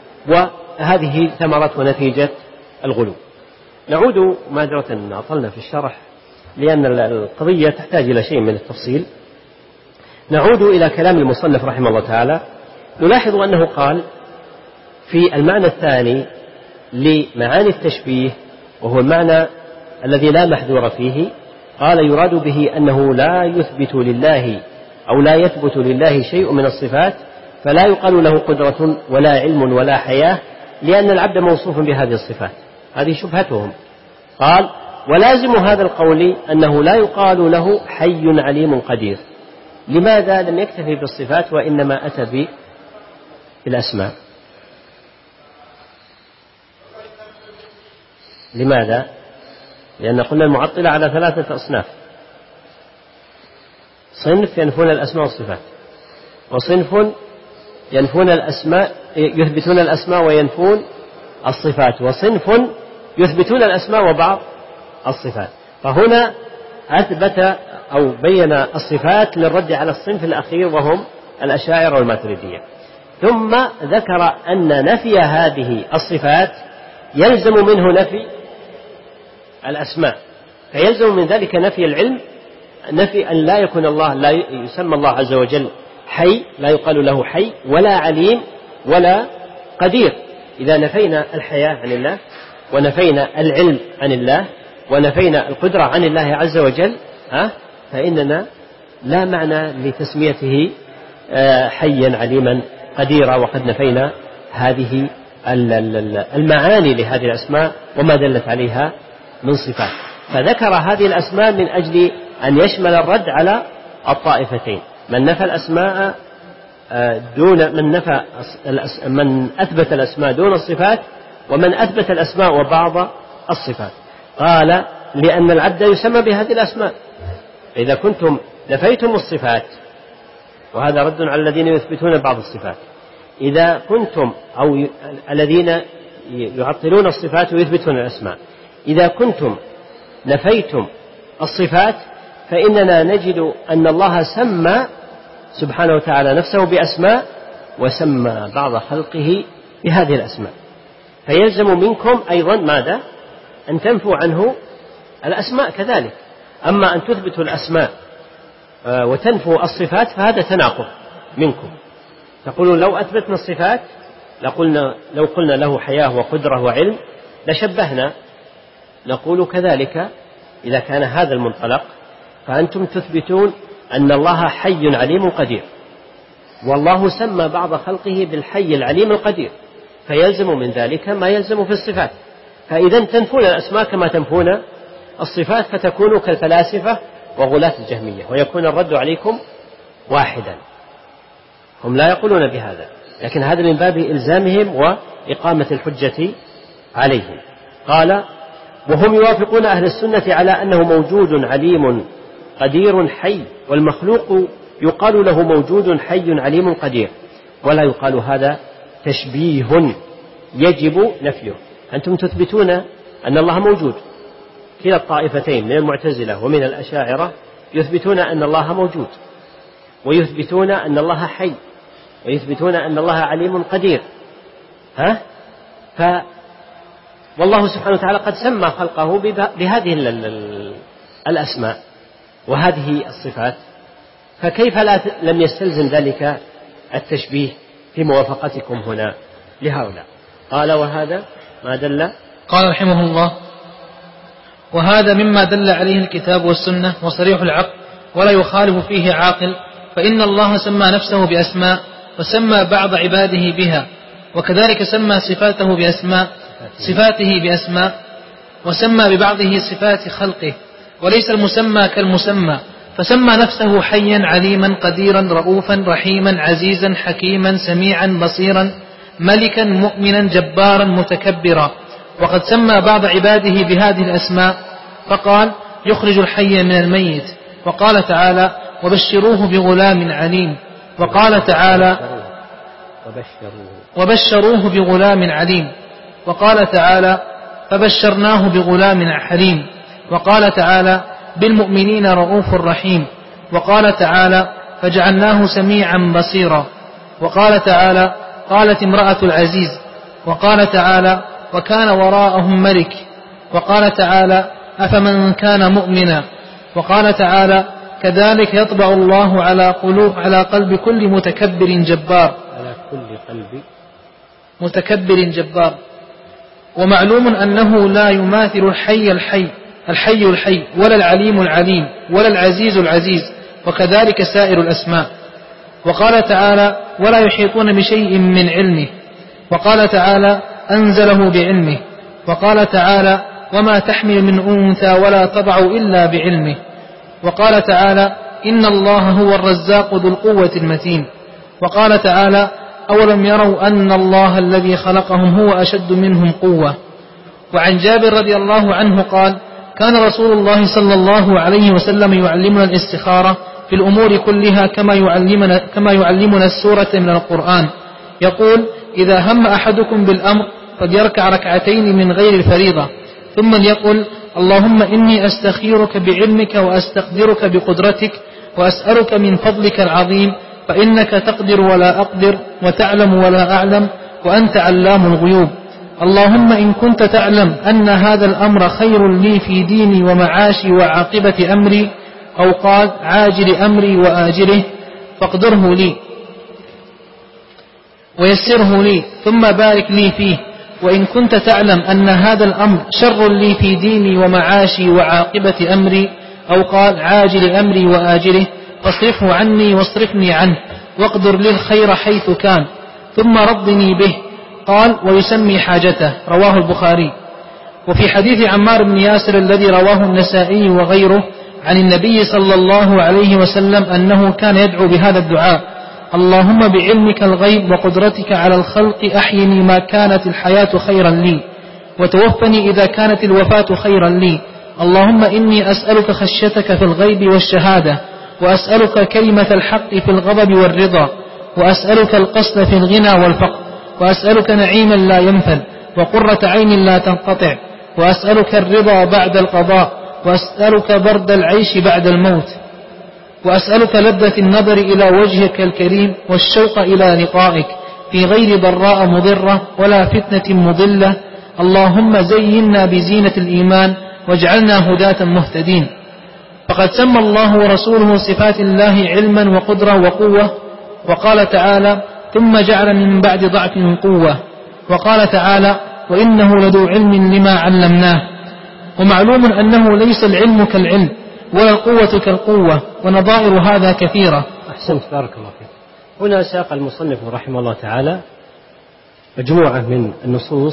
وهذه ثمرة ونتيجة الغلو. نعود معذرة أطلنا في الشرح لأن القضية تحتاج إلى شيء من التفصيل. نعود إلى كلام المصنف رحمه الله تعالى. نلاحظ أنه قال في المعنى الثاني لمعاني التشبيه، وهو المعنى الذي لا محذور فيه، قال: يراد به أنه لا يثبت لله أو لا يثبت لله شيء من الصفات، فلا يقال له قدرة ولا علم ولا حياة، لأن العبد موصوف بهذه الصفات. هذه شبهتهم. قال: ولازم هذا القول أنه لا يقال له حي عليم قدير. لماذا لم يكتفي بالصفات وإنما أتى بالأسماء؟ لماذا؟ لأن قلنا المعطلة على ثلاثة أصناف: صنف ينفون الأسماء والصفات، وصنف ينفون الأسماء يثبتون الأسماء وينفون الصفات، وصنف يثبتون الأسماء وبعض الصفات. فهنا أثبت أو بين الصفات للرد على الصنف الأخير وهم الأشاعرة والماتريدية. ثم ذكر أن نفي هذه الصفات يلزم منه نفي الأسماء، فيلزم من ذلك نفي العلم، نفي أن لا يكون الله لا يسمى الله عز وجل حي، لا يقال له حي ولا عليم ولا قدير. إذا نفينا الحياة عن الله، ونفينا العلم عن الله، ونفينا القدرة عن الله عز وجل، فإننا لا معنى لتسميته حيا عليما قديرا، وقد نفينا هذه المعاني لهذه الأسماء وما دلت عليها من صفات. فذكر هذه الأسماء من أجل أن يشمل الرد على الطائفتين: من نفى الأسماء دون من نفى من أثبت الأسماء دون الصفات، ومن أثبت الأسماء وبعض الصفات. قال: لأن العبد يسمى بهذه الأسماء، إذا كنتم نفيتم الصفات، وهذا رد على الذين يثبتون بعض الصفات، إذا كنتم أو الذين يعطلون الصفات ويثبتون الأسماء، إذا كنتم نفيتم الصفات، فإننا نجد أن الله سمى سبحانه وتعالى نفسه بأسماء، وسمى بعض خلقه بهذه الأسماء. فيلزم منكم أيضا ماذا؟ أن تنفوا عنه الأسماء كذلك. أما أن تثبتوا الأسماء وتنفوا الصفات فهذا تناقض منكم. تقولون لو أثبتنا الصفات لقلنا لو قلنا له حياة وقدرة وعلم لشبهنا. نقول كذلك إذا كان هذا المنطلق، فأنتم تثبتون أن الله حي عليم قدير، والله سمى بعض خلقه بالحي العليم القدير، فيلزم من ذلك ما يلزم في الصفات. فإذا تنفون الأسماء كما تنفون الصفات، فتكونوا كالفلاسفة وغلاة الجهمية، ويكون الرد عليكم واحدا. هم لا يقولون بهذا، لكن هذا من باب إلزامهم وإقامة الحجة عليهم. قال: وهم يوافقون أهل السنة على أنه موجود عليم قدير حي، والمخلوق يقال له موجود حي عليم قدير، ولا يقال هذا تشبيه يجب نفيه. أنتم تثبتون أن الله موجود، كلا الطائفتين من المعتزلة ومن الأشاعرة يثبتون أن الله موجود، ويثبتون أن الله حي، ويثبتون أن الله عليم قدير. ها؟ ف والله سبحانه وتعالى قد سمى خلقه بهذه الأسماء وهذه الصفات، فكيف لا لم يستلزم ذلك التشبيه في موافقتكم هنا لهؤلاء؟ قال: وهذا ما دل.
قال رحمه الله: وهذا مما دل عليه الكتاب والسنة وصريح العقل، ولا يخالف فيه عاقل، فإن الله سمى نفسه بأسماء، وسمى بعض عباده بها، وكذلك سمى صفاته بأسماء صفاته بأسماء وسمى ببعضه صفات خلقه، وليس المسمى كالمسمى، فسمى نفسه حيا عليما قديرا رؤوفا رحيما عزيزا حكيما سميعا بصيرا ملكا مؤمنا جبارا متكبرا. وقد سمى بعض عباده بهذه الأسماء، فقال: يخرج الحي من الميت، وقال تعالى: وبشروه بغلام عليم، وقال تعالى: وبشروه بغلام عليم، وقال تعالى: فبشرناه بغلام حليم، وقال تعالى: بالمؤمنين رؤوف رحيم، وقال تعالى: فجعلناه سميعا بصيرا، وقال تعالى: قالت امرأة العزيز، وقال تعالى: وكان وراءهم ملك، وقال تعالى: أفمن كان مؤمنا، وقال تعالى: كذلك يطبع الله على قلوب على قلب كل متكبر جبار
على كل قلب
متكبر جبار. ومعلوم أنه لا يماثل الحي الحي الحي الحي ولا العليم العليم ولا العزيز العزيز، وكذلك سائر الأسماء. وقال تعالى: ولا يحيطون بشيء من علمه، وقال تعالى: أنزله بعلمه، وقال تعالى: وما تحمل من أنثى ولا تضع إلا بعلمه، وقال تعالى: إن الله هو الرزاق ذو القوة المتين، وقال تعالى: أولم يروا أن الله الذي خلقهم هو أشد منهم قوة. وعن جابر رضي الله عنه قال: كان رسول الله صلى الله عليه وسلم يعلمنا الاستخارة في الأمور كلها كما يعلمنا, كما يعلمنا السورة من القرآن. يقول: إذا هم أحدكم بالأمر فليركع ركعتين من غير الفريضة، ثم يقول: اللهم إني أستخيرك بعلمك وأستقدرك بقدرتك وأسألك من فضلك العظيم، فإنك تقدر ولا أقدر وتعلم ولا أعلم وأنت علام الغيوب. اللهم إن كنت تعلم أن هذا الأمر خير لي في ديني ومعاشي وعاقبة أمري، أو قال عاجل أمري وآجله، فاقدره لي ويسره لي ثم بارك لي فيه. وإن كنت تعلم أن هذا الأمر شر لي في ديني ومعاشي وعاقبة أمري، أو قال عاجل أمري وآجله، فاصرفه عني واصرفني عنه، واقدر لي الخير حيث كان، ثم رضني به. قال: ويسمي حاجته. رواه البخاري. وفي حديث عمار بن ياسر الذي رواه النسائي وغيره عن النبي صلى الله عليه وسلم أنه كان يدعو بهذا الدعاء: اللهم بعلمك الغيب وقدرتك على الخلق أحيني ما كانت الحياة خيرا لي، وتوفني إذا كانت الوفاة خيرا لي. اللهم إني أسألك خشيتك في الغيب والشهادة، وأسألك كلمة الحق في الغضب والرضا، وأسألك القصد في الغنى والفقر، وأسألك نعيما لا ينفد وقرة عين لا تنقطع، وأسألك الرضا بعد القضاء، وأسألك برد العيش بعد الموت، وأسألك لذة النظر إلى وجهك الكريم والشوق إلى لقائك في غير ضراء مضرة ولا فتنة مضلة. اللهم زينا بزينة الإيمان واجعلنا هداة مهتدين. فقد سمى الله ورسوله صفات الله علما وقدرة وقوة، وقال تعالى: ثم جعل من بعد ضعف قوة، وقال تعالى: وإنه لذو علم لما علمناه. ومعلوم أنه ليس العلم كالعلم ولا القوة كالقوة، ونظائر هذا كثيرة.
أحسنت، بارك الله فيك. هنا ساق المصنف رحمه الله تعالى مجموعة من النصوص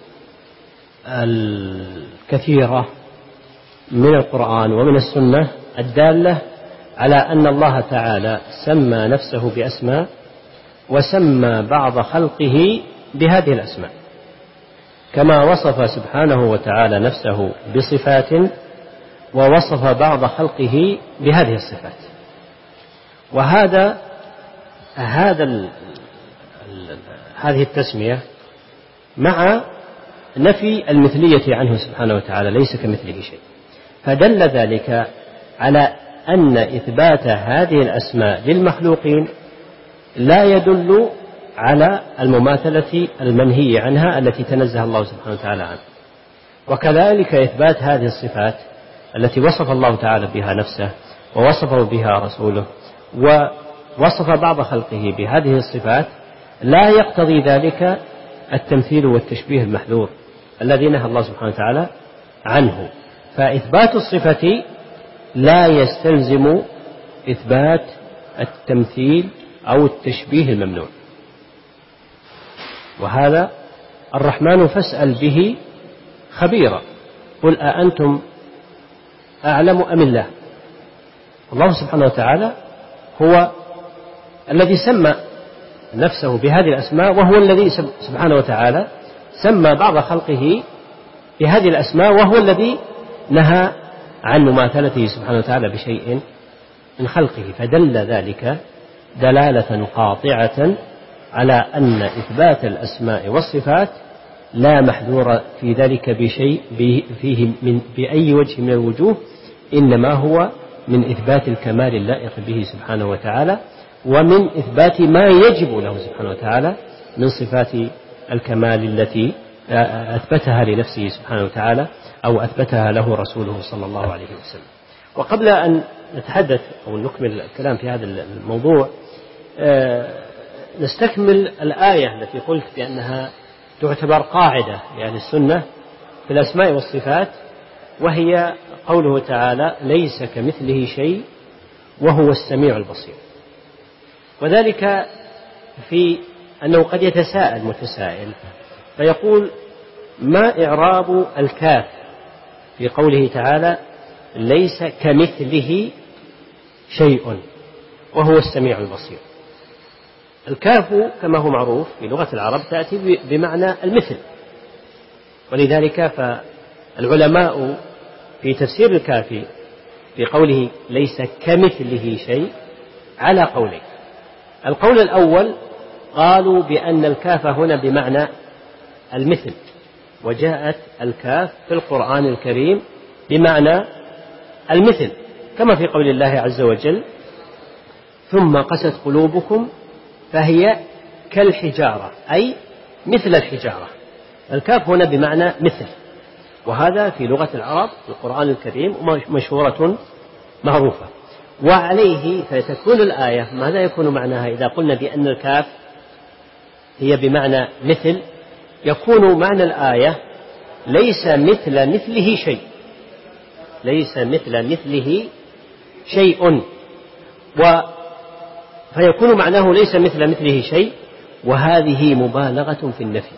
الكثيرة من القرآن ومن السنة الدالة على أن الله تعالى سمى نفسه بأسماء وسمى بعض خلقه بهذه الأسماء، كما وصف سبحانه وتعالى نفسه بصفات ووصف بعض خلقه بهذه الصفات. وهذا هذا ال ال هذه التسمية مع نفي المثلية عنه سبحانه وتعالى، ليس كمثله شيء، فدل ذلك على أن إثبات هذه الأسماء للمخلوقين لا يدل على المماثلة المنهي عنها التي تنزه الله سبحانه وتعالى عنها. وكذلك إثبات هذه الصفات التي وصف الله تعالى بها نفسه ووصفه بها رسوله ووصف بعض خلقه بهذه الصفات لا يقتضي ذلك التمثيل والتشبيه المحذور الذي نهى الله سبحانه وتعالى عنه. فإثبات الصفة لا يستلزم إثبات التمثيل أو التشبيه الممنوع. وهذا الرحمن فاسأل به خبيرا قل أأنتم أعلم أم الله. الله سبحانه وتعالى هو الذي سمى نفسه بهذه الأسماء، وهو الذي سبحانه وتعالى سمى بعض خلقه بهذه الأسماء، وهو الذي نهى عن مماثلته سبحانه وتعالى بشيء من خلقه. فدل ذلك دلالة قاطعة على أن إثبات الأسماء والصفات لا محذور في ذلك بشيء فيه من بأي وجه من الوجوه، إنما هو من إثبات الكمال اللائق به سبحانه وتعالى، ومن إثبات ما يجب له سبحانه وتعالى من صفات الكمال التي أثبتها لنفسه سبحانه وتعالى أو أثبتها له رسوله صلى الله عليه وسلم. وقبل أن نتحدث أو نكمل الكلام في هذا الموضوع نستكمل الآية التي قلت بأنها تعتبر قاعدة يعني السنة في الأسماء والصفات، وهي قوله تعالى ليس كمثله شيء وهو السميع البصير. وذلك في أنه قد يتساءل متسائل فيقول ما إعراب الكاف في قوله تعالى ليس كمثله شيء وهو السميع البصير. الكاف كما هو معروف في لغة العرب تأتي بمعنى المثل، ولذلك فالعلماء في تفسير الكاف في قوله ليس كمثله شيء على قولين. القول الأول قالوا بأن الكاف هنا بمعنى المثل، وجاءت الكاف في القرآن الكريم بمعنى المثل، كما في قول الله عز وجل ثم قست قلوبكم فهي كالحجارة أي مثل الحجارة. الكاف هنا بمعنى مثل، وهذا في لغة العرب في القرآن الكريم مشهورة معروفة. وعليه فتكون الآية ماذا يكون معناها إذا قلنا بأن الكاف هي بمعنى مثل؟ يكون معنى الآية ليس مثل مثله شيء، ليس مثل مثله شيء، و فيكون معناه ليس مثل مثله شيء، وهذه مبالغة في النفي،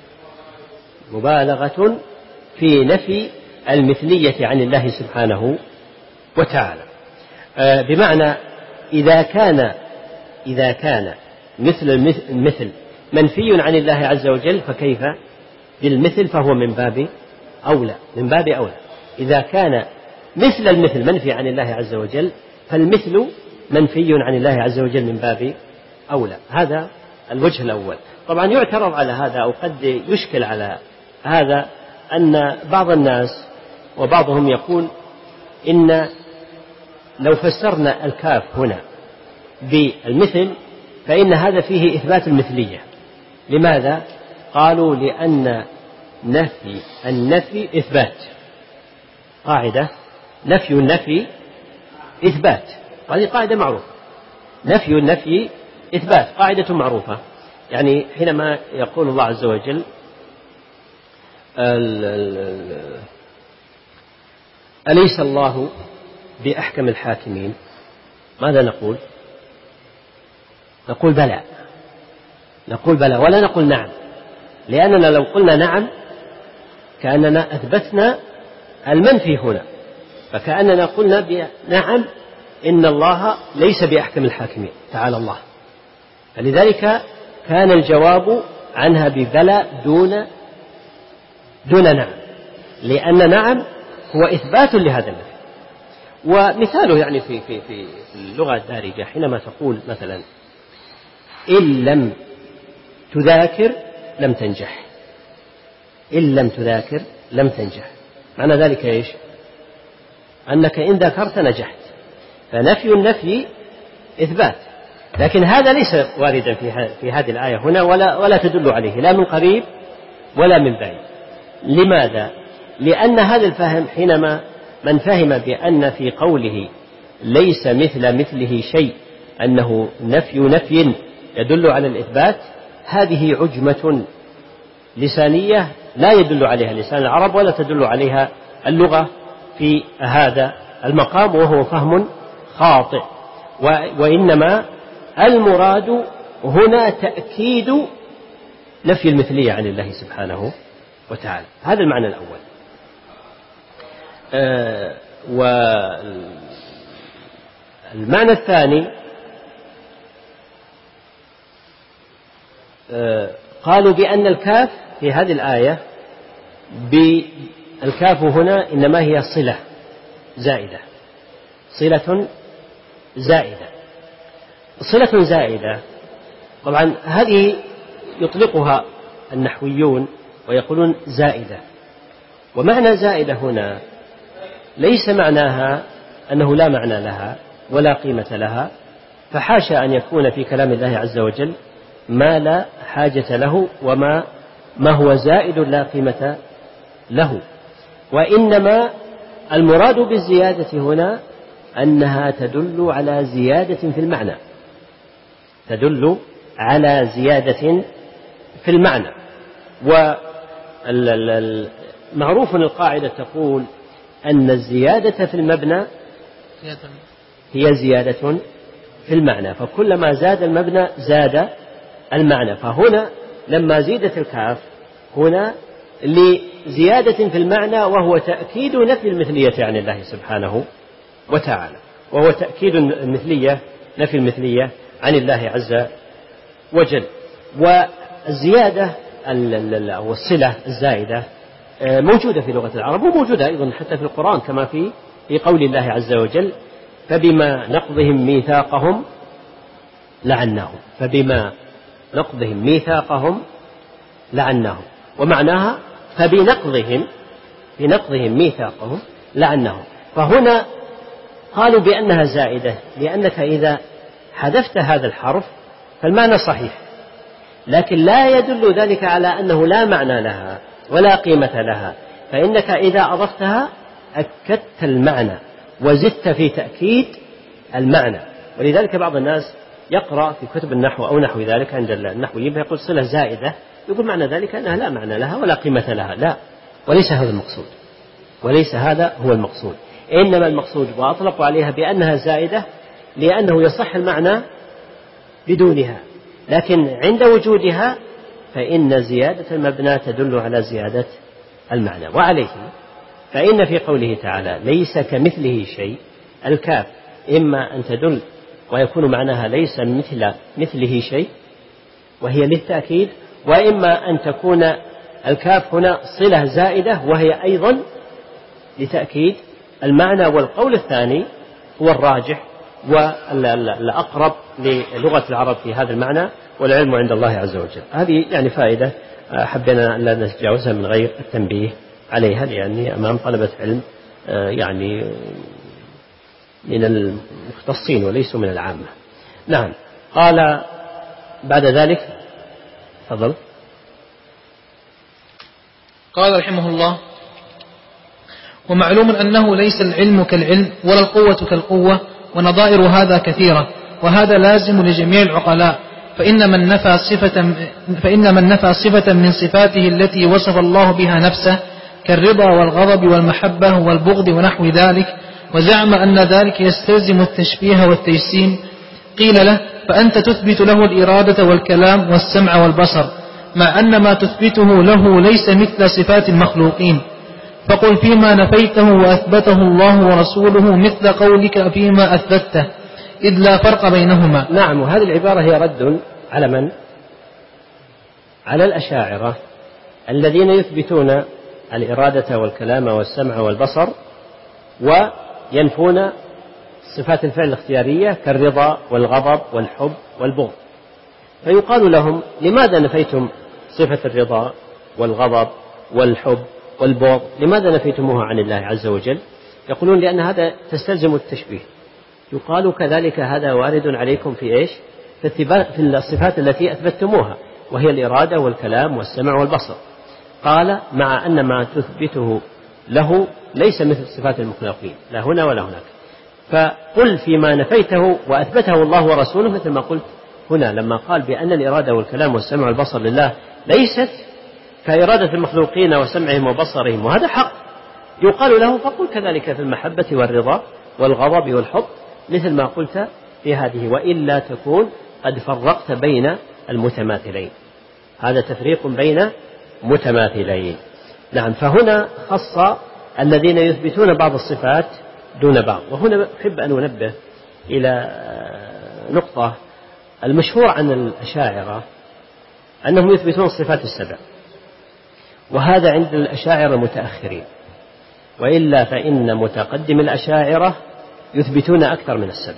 مبالغة في نفي المثلية عن الله سبحانه وتعالى. بمعنى إذا كان إذا كان مثل المثل منفي عن الله عز وجل فكيف بالمثل؟ فهو من باب أولى، من باب أولى. إذا كان مثل المثل منفي عن الله عز وجل فالمثل منفي عن الله عز وجل من باب أولى. هذا الوجه الأول. طبعا يعترض على هذا أو قد يشكل على هذا أن بعض الناس وبعضهم يقول إن لو فسرنا الكاف هنا بالمثل فإن هذا فيه إثبات المثلية. لماذا؟ قالوا لأن نفي النفي إثبات، قاعدة نفي النفي إثبات، هذه قاعدة معروفة. نفي النفي إثبات قاعدة معروفة. يعني حينما يقول الله عز وجل أليس الله بأحكم الحاكمين، ماذا نقول؟
نقول بلى، نقول بلى ولا نقول نعم، لأننا لو قلنا نعم كأننا أثبتنا المنفي هنا، فكأننا قلنا نعم إن الله ليس بأحكم الحاكمين تعالى الله، فلذلك كان الجواب عنها ببلى دون دون نعم، لأن نعم هو إثبات لهذا النفي. ومثاله يعني في في في اللغة الدارجة حينما تقول مثلا إن لم تذاكر لم تنجح، إن لم تذاكر لم تنجح، معنى ذلك إيش؟ أنك إن ذاكرت نجحت، فنفي النفي إثبات، لكن هذا ليس واردا في في هذه الآية هنا ولا ولا تدل عليه لا من قريب ولا من بعيد. لماذا؟ لأن هذا الفهم حينما من فهم بأن في قوله ليس مثل مثله شيء أنه نفي نفي يدل على الإثبات، هذه عجمة لسانية لا يدل عليها لسان العرب ولا تدل عليها اللغة في هذا المقام، وهو فهم خاطئ. وإنما المراد هنا تأكيد نفي المثلية عن الله سبحانه وتعالى، هذا المعنى الأول. آه والمعنى الثاني آه قالوا بأن الكاف في هذه الآية، بالكاف هنا إنما هي صلة زائدة، صلة زائدة، صلة زائدة. طبعا هذه يطلقها النحويون ويقولون زائدة، ومعنى زائدة هنا ليس معناها أنه لا معنى لها ولا قيمة لها، فحاشا أن يكون في كلام الله عز وجل ما لا حاجة له وما ما هو زائد لا قيمة له، وإنما المراد بالزيادة هنا أنها تدل على زيادة في المعنى، تدل على زيادة في المعنى. ومعروف القاعدة تقول أن الزيادة في المبنى هي زيادة في المعنى، فكلما زاد المبنى زاد المعنى، فهنا لما زيدت الكاف هنا لزيادة في المعنى، وهو تأكيد نفي المثلية عن الله سبحانه وتعالى، وهو تأكيد المثلية نفي المثلية عن الله عز وجل. والزيادة والصلة الزائدة موجودة في لغة العرب، وموجودة أيضا حتى في القرآن، كما في في قول الله عز وجل فبما نقضهم ميثاقهم لعناهم، فبما نقضهم ميثاقهم لعناهم، ومعناها فبنقضهم بنقضهم ميثاقهم لعناهم. فهنا قالوا بأنها زائدة لأنك إذا حذفت هذا الحرف فالمعنى صحيح، لكن لا يدل ذلك على أنه لا معنى لها ولا قيمة لها، فإنك إذا أضفتها أكدت المعنى وزدت في تأكيد المعنى. ولذلك بعض الناس يقرأ في كتب النحو أو نحو ذلك عند النحويين فيقول صلة زائدة، يقول معنى ذلك أنها لا معنى لها ولا قيمة لها، لا، وليس هذا المقصود، وليس هذا هو المقصود، إنما المقصود وأطلقوا عليها بأنها زائدة لأنه يصح المعنى بدونها، لكن عند وجودها فإن زيادة المبنى تدل على زيادة المعنى. وعليه فإن في قوله تعالى ليس كمثله شيء، الكاف إما أن تدل ويكون معناها ليس مثل مثله شيء وهي للتأكيد، وإما أن تكون الكاف هنا صلة زائدة وهي أيضا لتأكيد المعنى. والقول الثاني هو الراجح والأقرب للغة العرب في هذا المعنى، والعلم عند الله عز وجل. هذه يعني فائدة حبنا أن لا نتجاوزها من غير التنبيه عليها، لأني أمام طلبة علم يعني من المختصين وليسوا من العامة. نعم. قال بعد ذلك تفضل.
قال رحمه الله: ومعلوم أنه ليس العلم كالعلم ولا القوة كالقوة، ونظائر هذا كثيرة، وهذا لازم لجميع العقلاء، فإن من نفى صفة فإن من نفى صفة من صفاته التي وصف الله بها نفسه كالرضا والغضب والمحبة والبغض ونحو ذلك، وزعم أن ذلك يستلزم التشبيه والتجسيم، قيل له: فأنت تثبت له الإرادة والكلام والسمع والبصر، مع أن ما تثبته له ليس مثل صفات المخلوقين. فقل فيما نفيته وأثبته الله ورسوله مثل قولك فيما أثبته، إذ لا فرق بينهما.
نعم، وهذه العبارة هي رد على من؟ على الأشاعرة الذين يثبتون الإرادة والكلام والسمع والبصر وينفون صفات الفعل الاختيارية كالرضا والغضب والحب والبغض. فيقال لهم: لماذا نفيتم صفة الرضا والغضب والحب والبغض؟ لماذا نفيتموها عن الله عز وجل؟ يقولون: لأن هذا تستلزم التشبيه. يقال: كذلك هذا وارد عليكم في إيش؟ في الصفات التي أثبتموها، وهي الإرادة والكلام والسمع والبصر. قال: مع أن ما تثبته له ليس مثل صفات المخلوقين، لا هنا ولا هناك. فقل فيما نفيته وأثبته الله ورسوله مثل ما قلت هنا لما قال بأن الإرادة والكلام والسمع والبصر لله ليست كإرادة المخلوقين وسمعهم وبصرهم، وهذا حق. يقال له: فقل كذلك في المحبة والرضا والغضب والحب مثل ما قلت في هذه، وإلا تكون قد فرقت بين المتماثلين. هذا تفريق بين متماثلين. نعم، فهنا خص الذين يثبتون بعض الصفات دون بعض. وهنا أحب أن أنبه إلى نقطة: المشهور عن الأشاعرة أنهم يثبتون الصفات السبع، وهذا عند الأشاعرة المتأخرين، وإلا فإن متقدم الأشاعرة يثبتون أكثر من السبع.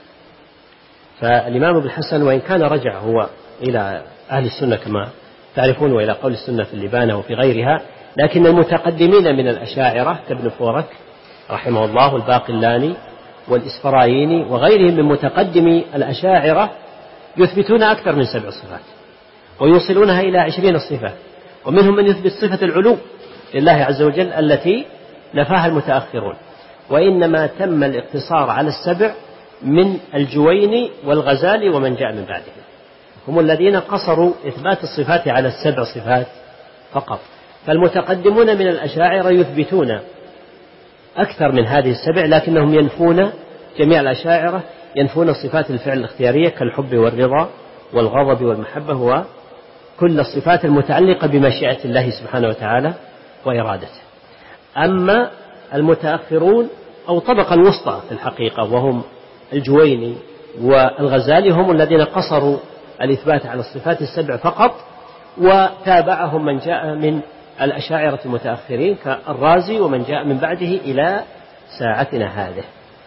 فالإمام ابن الحسن وإن كان رجع هو إلى أهل السنة كما تعرفون وإلى قول السنة في اللبانة وفي غيرها، لكن المتقدمين من الأشاعرة كابن فورك رحمه الله والباقلاني والإسفرايني وغيرهم من متقدمي الأشاعرة يثبتون أكثر من سبع صفات ويوصلونها إلى عشرين صفة، ومنهم من يثبت صفة العلو لله عز وجل التي نفاها المتأخرون. وإنما تم الاقتصار على السبع من الجويني والغزالي ومن جاء من بعدهم، هم الذين قصروا إثبات الصفات على السبع صفات فقط. فالمتقدمون من الأشاعرة يثبتون أكثر من هذه السبع، لكنهم ينفون جميع الأشاعرة ينفون صفات الفعل الاختيارية كالحب والرضا والغضب والمحبة وكل الصفات المتعلقة بمشيئة الله سبحانه وتعالى وإرادته. أما المتأخرون أو طبقة الوسطى في الحقيقة وهم الجويني والغزالي هم الذين قصروا الإثبات على الصفات السبع فقط، وتابعهم من جاء من الأشاعرة المتأخرين كالرازي ومن جاء من بعده إلى ساعتنا هذه.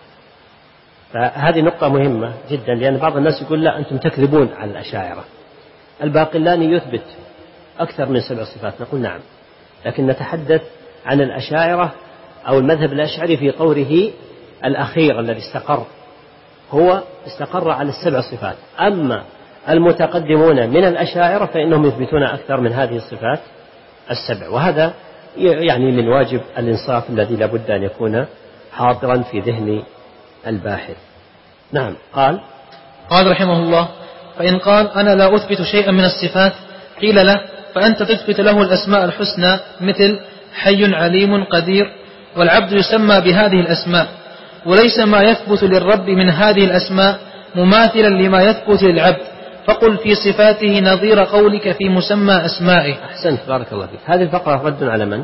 فهذه نقطة مهمة جدا، لأن بعض الناس يقول: لا أنتم تكذبون على الأشاعرة. الباقلاني يثبت أكثر من سبع صفات، نقول نعم، لكن نتحدث عن الأشاعرة أو المذهب الأشعري في طوره الأخير الذي استقر، هو استقر على السبع صفات. أما المتقدمون من الأشاعرة فإنهم يثبتون أكثر من هذه الصفات السبع، وهذا يعني من واجب الإنصاف الذي لابد أن يكون حاضرا في ذهن الباحث. نعم. قال
قال رحمه الله: فإن قال أنا لا أثبت شيئا من الصفات قيل له: فأنت تثبت له الأسماء الحسنى مثل حي عليم قدير، والعبد يسمى بهذه الأسماء، وليس ما يثبت للرب من هذه الأسماء مماثلا لما يثبت للعبد، فقل في صفاته نظير قولك في مسمى أسمائه.
أحسنت، بارك الله فيك. هذه الفقرة رد على من؟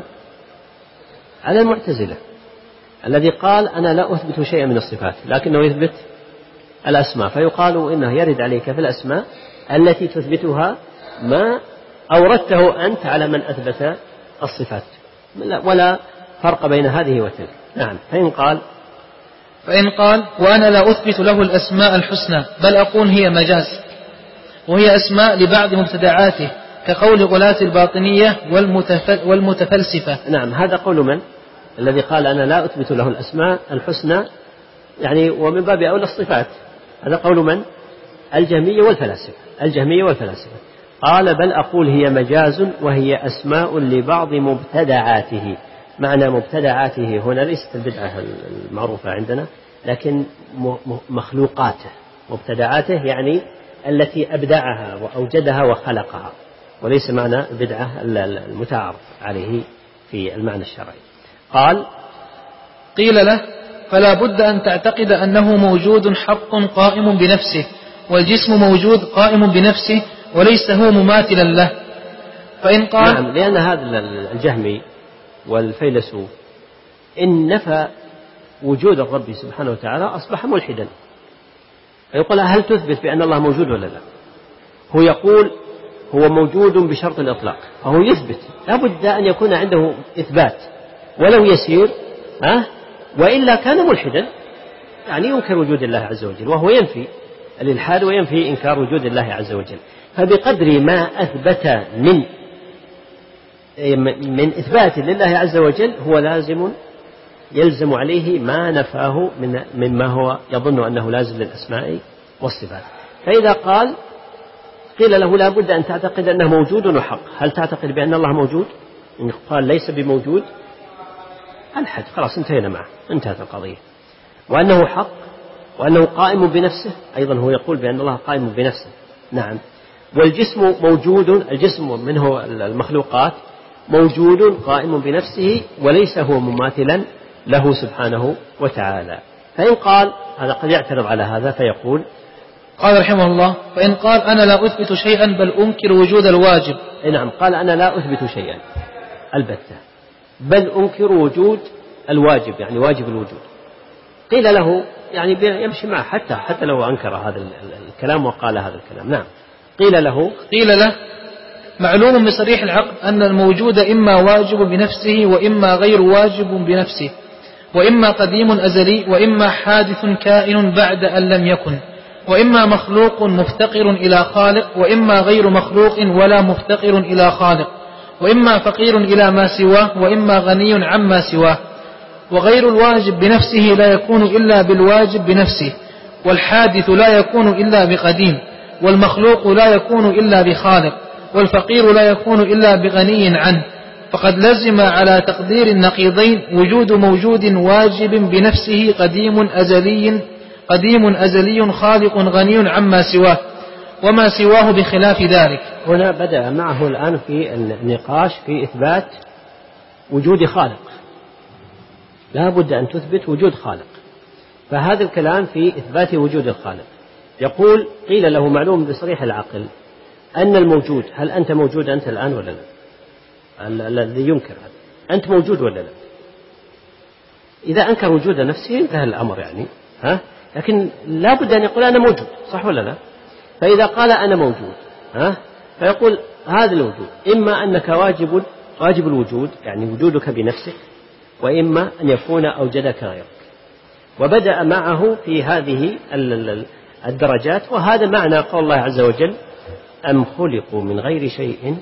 على المعتزلة الذي قال أنا لا أثبت شيئا من الصفات لكنه يثبت الأسماء، فيقال إنه يرد عليك في الأسماء التي تثبتها ما أوردته أنت على من أثبت الصفات، ولا فرق بين هذه وتلك. نعم. فإن قال
فإن قال وأنا لا أثبت له الأسماء الحسنى بل أقول هي مجاز، وهي أسماء لبعض مبتدعاته كقول غلاة الباطنية والمتفل والمتفلسفة.
نعم، هذا قول من؟ الذي قال أنا لا أثبت له الأسماء الحسنى، يعني ومن باب أولى الصفات. هذا قول من؟ الجهمية والفلاسفة. الجهمية والفلاسفة قال بل أقول هي مجاز وهي أسماء لبعض مبتدعاته. معنى مبتدعاته هنا ليست البدعة المعروفة عندنا، لكن مخلوقاته. مبتدعاته يعني التي أبدعها وأوجدها وخلقها، وليس معنى البدعة المتعارف عليه في المعنى الشرعي. قال
قيل له: فلا بد أن تعتقد أنه موجود حق قائم بنفسه، والجسم موجود قائم بنفسه وليس هو مماثلا له. فإن قال
نعم، لأن هذا الجهمي والفيلسوف إن نفى وجود الرب سبحانه وتعالى أصبح ملحدا. يقول هل تثبت بأن الله موجود ولا لا؟ هو يقول هو موجود بشرط الإطلاق، فهو يثبت، لا بد أن يكون عنده إثبات ولو يسير، أه؟ وإلا كان ملحدا، يعني ينكر وجود الله عز وجل، وهو ينفي الإلحاد وينفي إنكار وجود الله عز وجل. فبقدر ما أثبت من من إثبات لله عز وجل هو لازم يلزم عليه ما نفاه من مما هو يظن أنه لازم للأسماء والصفات. فإذا قال قيل له لا بد أن تعتقد أنه موجود وحق، هل تعتقد بأن الله موجود؟ إن قال ليس بموجود الحد، خلاص انتهينا معه، انتهت القضية. وأنه حق وأنه قائم بنفسه، أيضا هو يقول بأن الله قائم بنفسه. نعم. والجسم موجود، الجسم منه المخلوقات موجود قائم بنفسه وليس هو مماثلا له سبحانه وتعالى. فإن قال هذا قد يعترض على هذا فيقول
قال رحمه الله فإن قال أنا لا أثبت شيئا بل أنكر وجود الواجب.
نعم، قال أنا لا أثبت شيئا البتة بل أنكر وجود الواجب، يعني واجب الوجود. قيل له يعني يمشي معه حتى حتى لو أنكر هذا الكلام وقال هذا الكلام. نعم. قيل له
قيل له معلوم بصريح العقل أن الموجود إما واجب بنفسه وإما غير واجب بنفسه، وإما قديم أزلي وإما حادث كائن بعد أن لم يكن، وإما مخلوق مفتقر إلى خالق وإما غير مخلوق ولا مفتقر إلى خالق، وإما فقير إلى ما سواه وإما غني عما سواه. وغير الواجب بنفسه لا يكون إلا بالواجب بنفسه، والحادث لا يكون إلا بقديم، والمخلوق لا يكون إلا بخالق، والفقير لا يكون إلا بغني عنه. فقد لزم على تقدير النقيضين وجود موجود واجب بنفسه قديم أزلي قديم أزلي خالق غني عما سواه، وما سواه بخلاف ذلك.
هنا بدأ معه الآن في النقاش في إثبات وجود خالق، لا بد أن تثبت وجود خالق. فهذا الكلام في إثبات وجود الخالق. يقول قيل له معلوم بصريح العقل أن الموجود، هل أنت موجود أنت الآن ولا لا؟ الذي ينكر هذا أنت موجود ولا لا؟ إذا أنكر وجود نفسه انتهى الأمر يعني، ها؟ لكن لا بد أن يقول أنا موجود، صح ولا لا؟ فإذا قال أنا موجود، ها؟ فيقول هذا الوجود إما أنك واجب واجب الوجود، يعني وجودك بنفسك، وإما أن يكون أوجدك غيرك. وبدأ معه في هذه الدرجات، وهذا معنى قول الله عز وجل أم خلقوا من غير شيء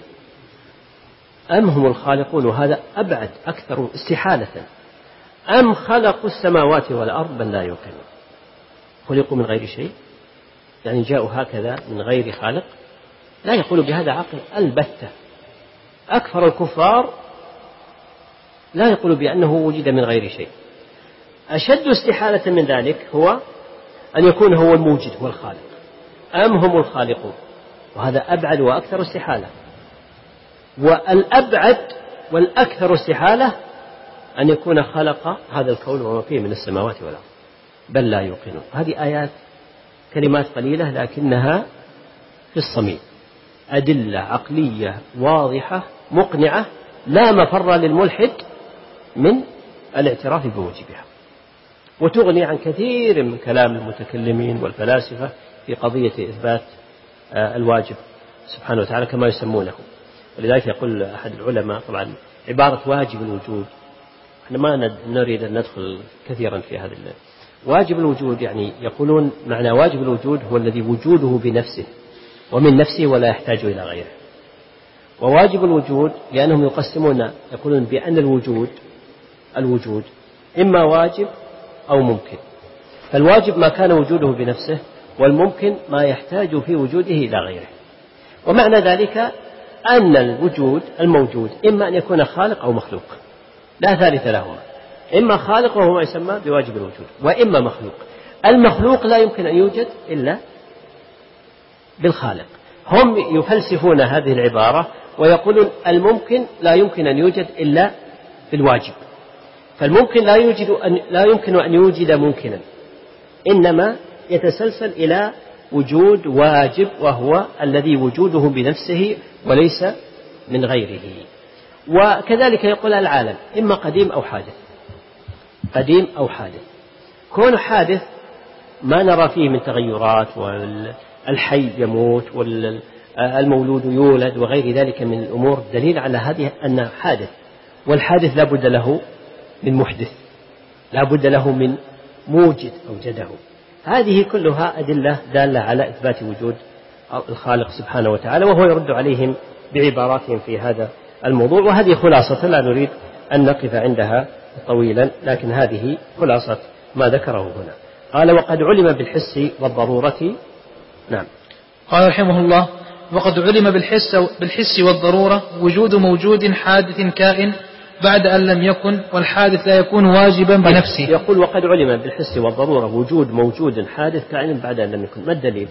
أم هم الخالقون، وهذا أبعد أكثر استحالة. أم خلقوا السماوات والأرض بل لا يوقنون. خلقوا من غير شيء يعني جاءوا هكذا من غير خالق، لا يقول بهذا عقل البتة. أكثر الكفار لا يقول بأنه وجد من غير شيء. أشد استحالة من ذلك هو أن يكون هو الموجد هو الخالق. أم هم الخالقون، وهذا أبعد وأكثر استحالة. والأبعد والأكثر استحالة أن يكون خلق هذا الكون وما فيه من السماوات والأرض بل لا يوقنون. هذه آيات كلمات قليلة لكنها في الصميم، أدلة عقلية واضحة مقنعة لا مفر للملحد من الاعتراف بوجبها، وتغني عن كثير من كلام المتكلمين والفلاسفة في قضية إثبات الواجب سبحانه وتعالى كما يسمونه. ولذلك يقول أحد العلماء طبعا عبارة واجب الوجود، احنا ما نريد أن ندخل كثيرا في هذا. واجب الوجود يعني يقولون معنى واجب الوجود هو الذي وجوده بنفسه ومن نفسه ولا يحتاج إلى غيره. وواجب الوجود لأنهم يقسمون يقولون بأن الوجود الوجود إما واجب أو ممكن. فالواجب ما كان وجوده بنفسه، والممكن ما يحتاج في وجوده إلى غيره. ومعنى ذلك أن الوجود الموجود إما أن يكون خالق أو مخلوق، لا ثالث لهما. إما خالق وهو ما يسمى بواجب الوجود، وإما مخلوق. المخلوق لا يمكن أن يوجد إلا بالخالق. هم يفلسفون هذه العبارة ويقولون الممكن لا يمكن أن يوجد إلا بالواجب. فالممكن لا يوجد أن لا يمكن أن يوجد ممكنا، إنما يتسلسل إلى وجود واجب وهو الذي وجوده بنفسه وليس من غيره. وكذلك يقول العالم إما قديم أو حادث، قديم أو حادث. كون حادث ما نرى فيه من تغيرات، والحي يموت والمولود يولد وغير ذلك من الأمور، دليل على هذه أنه حادث. والحادث لا بد له من محدث، لا بد له من موجد أوجده. هذه كلها أدلة دالة على إثبات وجود الخالق سبحانه وتعالى، وهو يرد عليهم بعباراتهم في هذا الموضوع. وهذه خلاصة لا نريد أن نقف عندها طويلا، لكن هذه خلاصة ما ذكره هنا. قال وقد علم بالحس والضرورة. نعم.
قال رحمه الله وقد علم بالحس, بالحس والضرورة وجود موجود حادث كائن بعد أن لم يكن، والحادث لا يكون واجبا بنفسه.
يقول وقد علم بالحس والضرورة وجود موجود حادث كائن بعد أن لم يكن. ما الدليل؟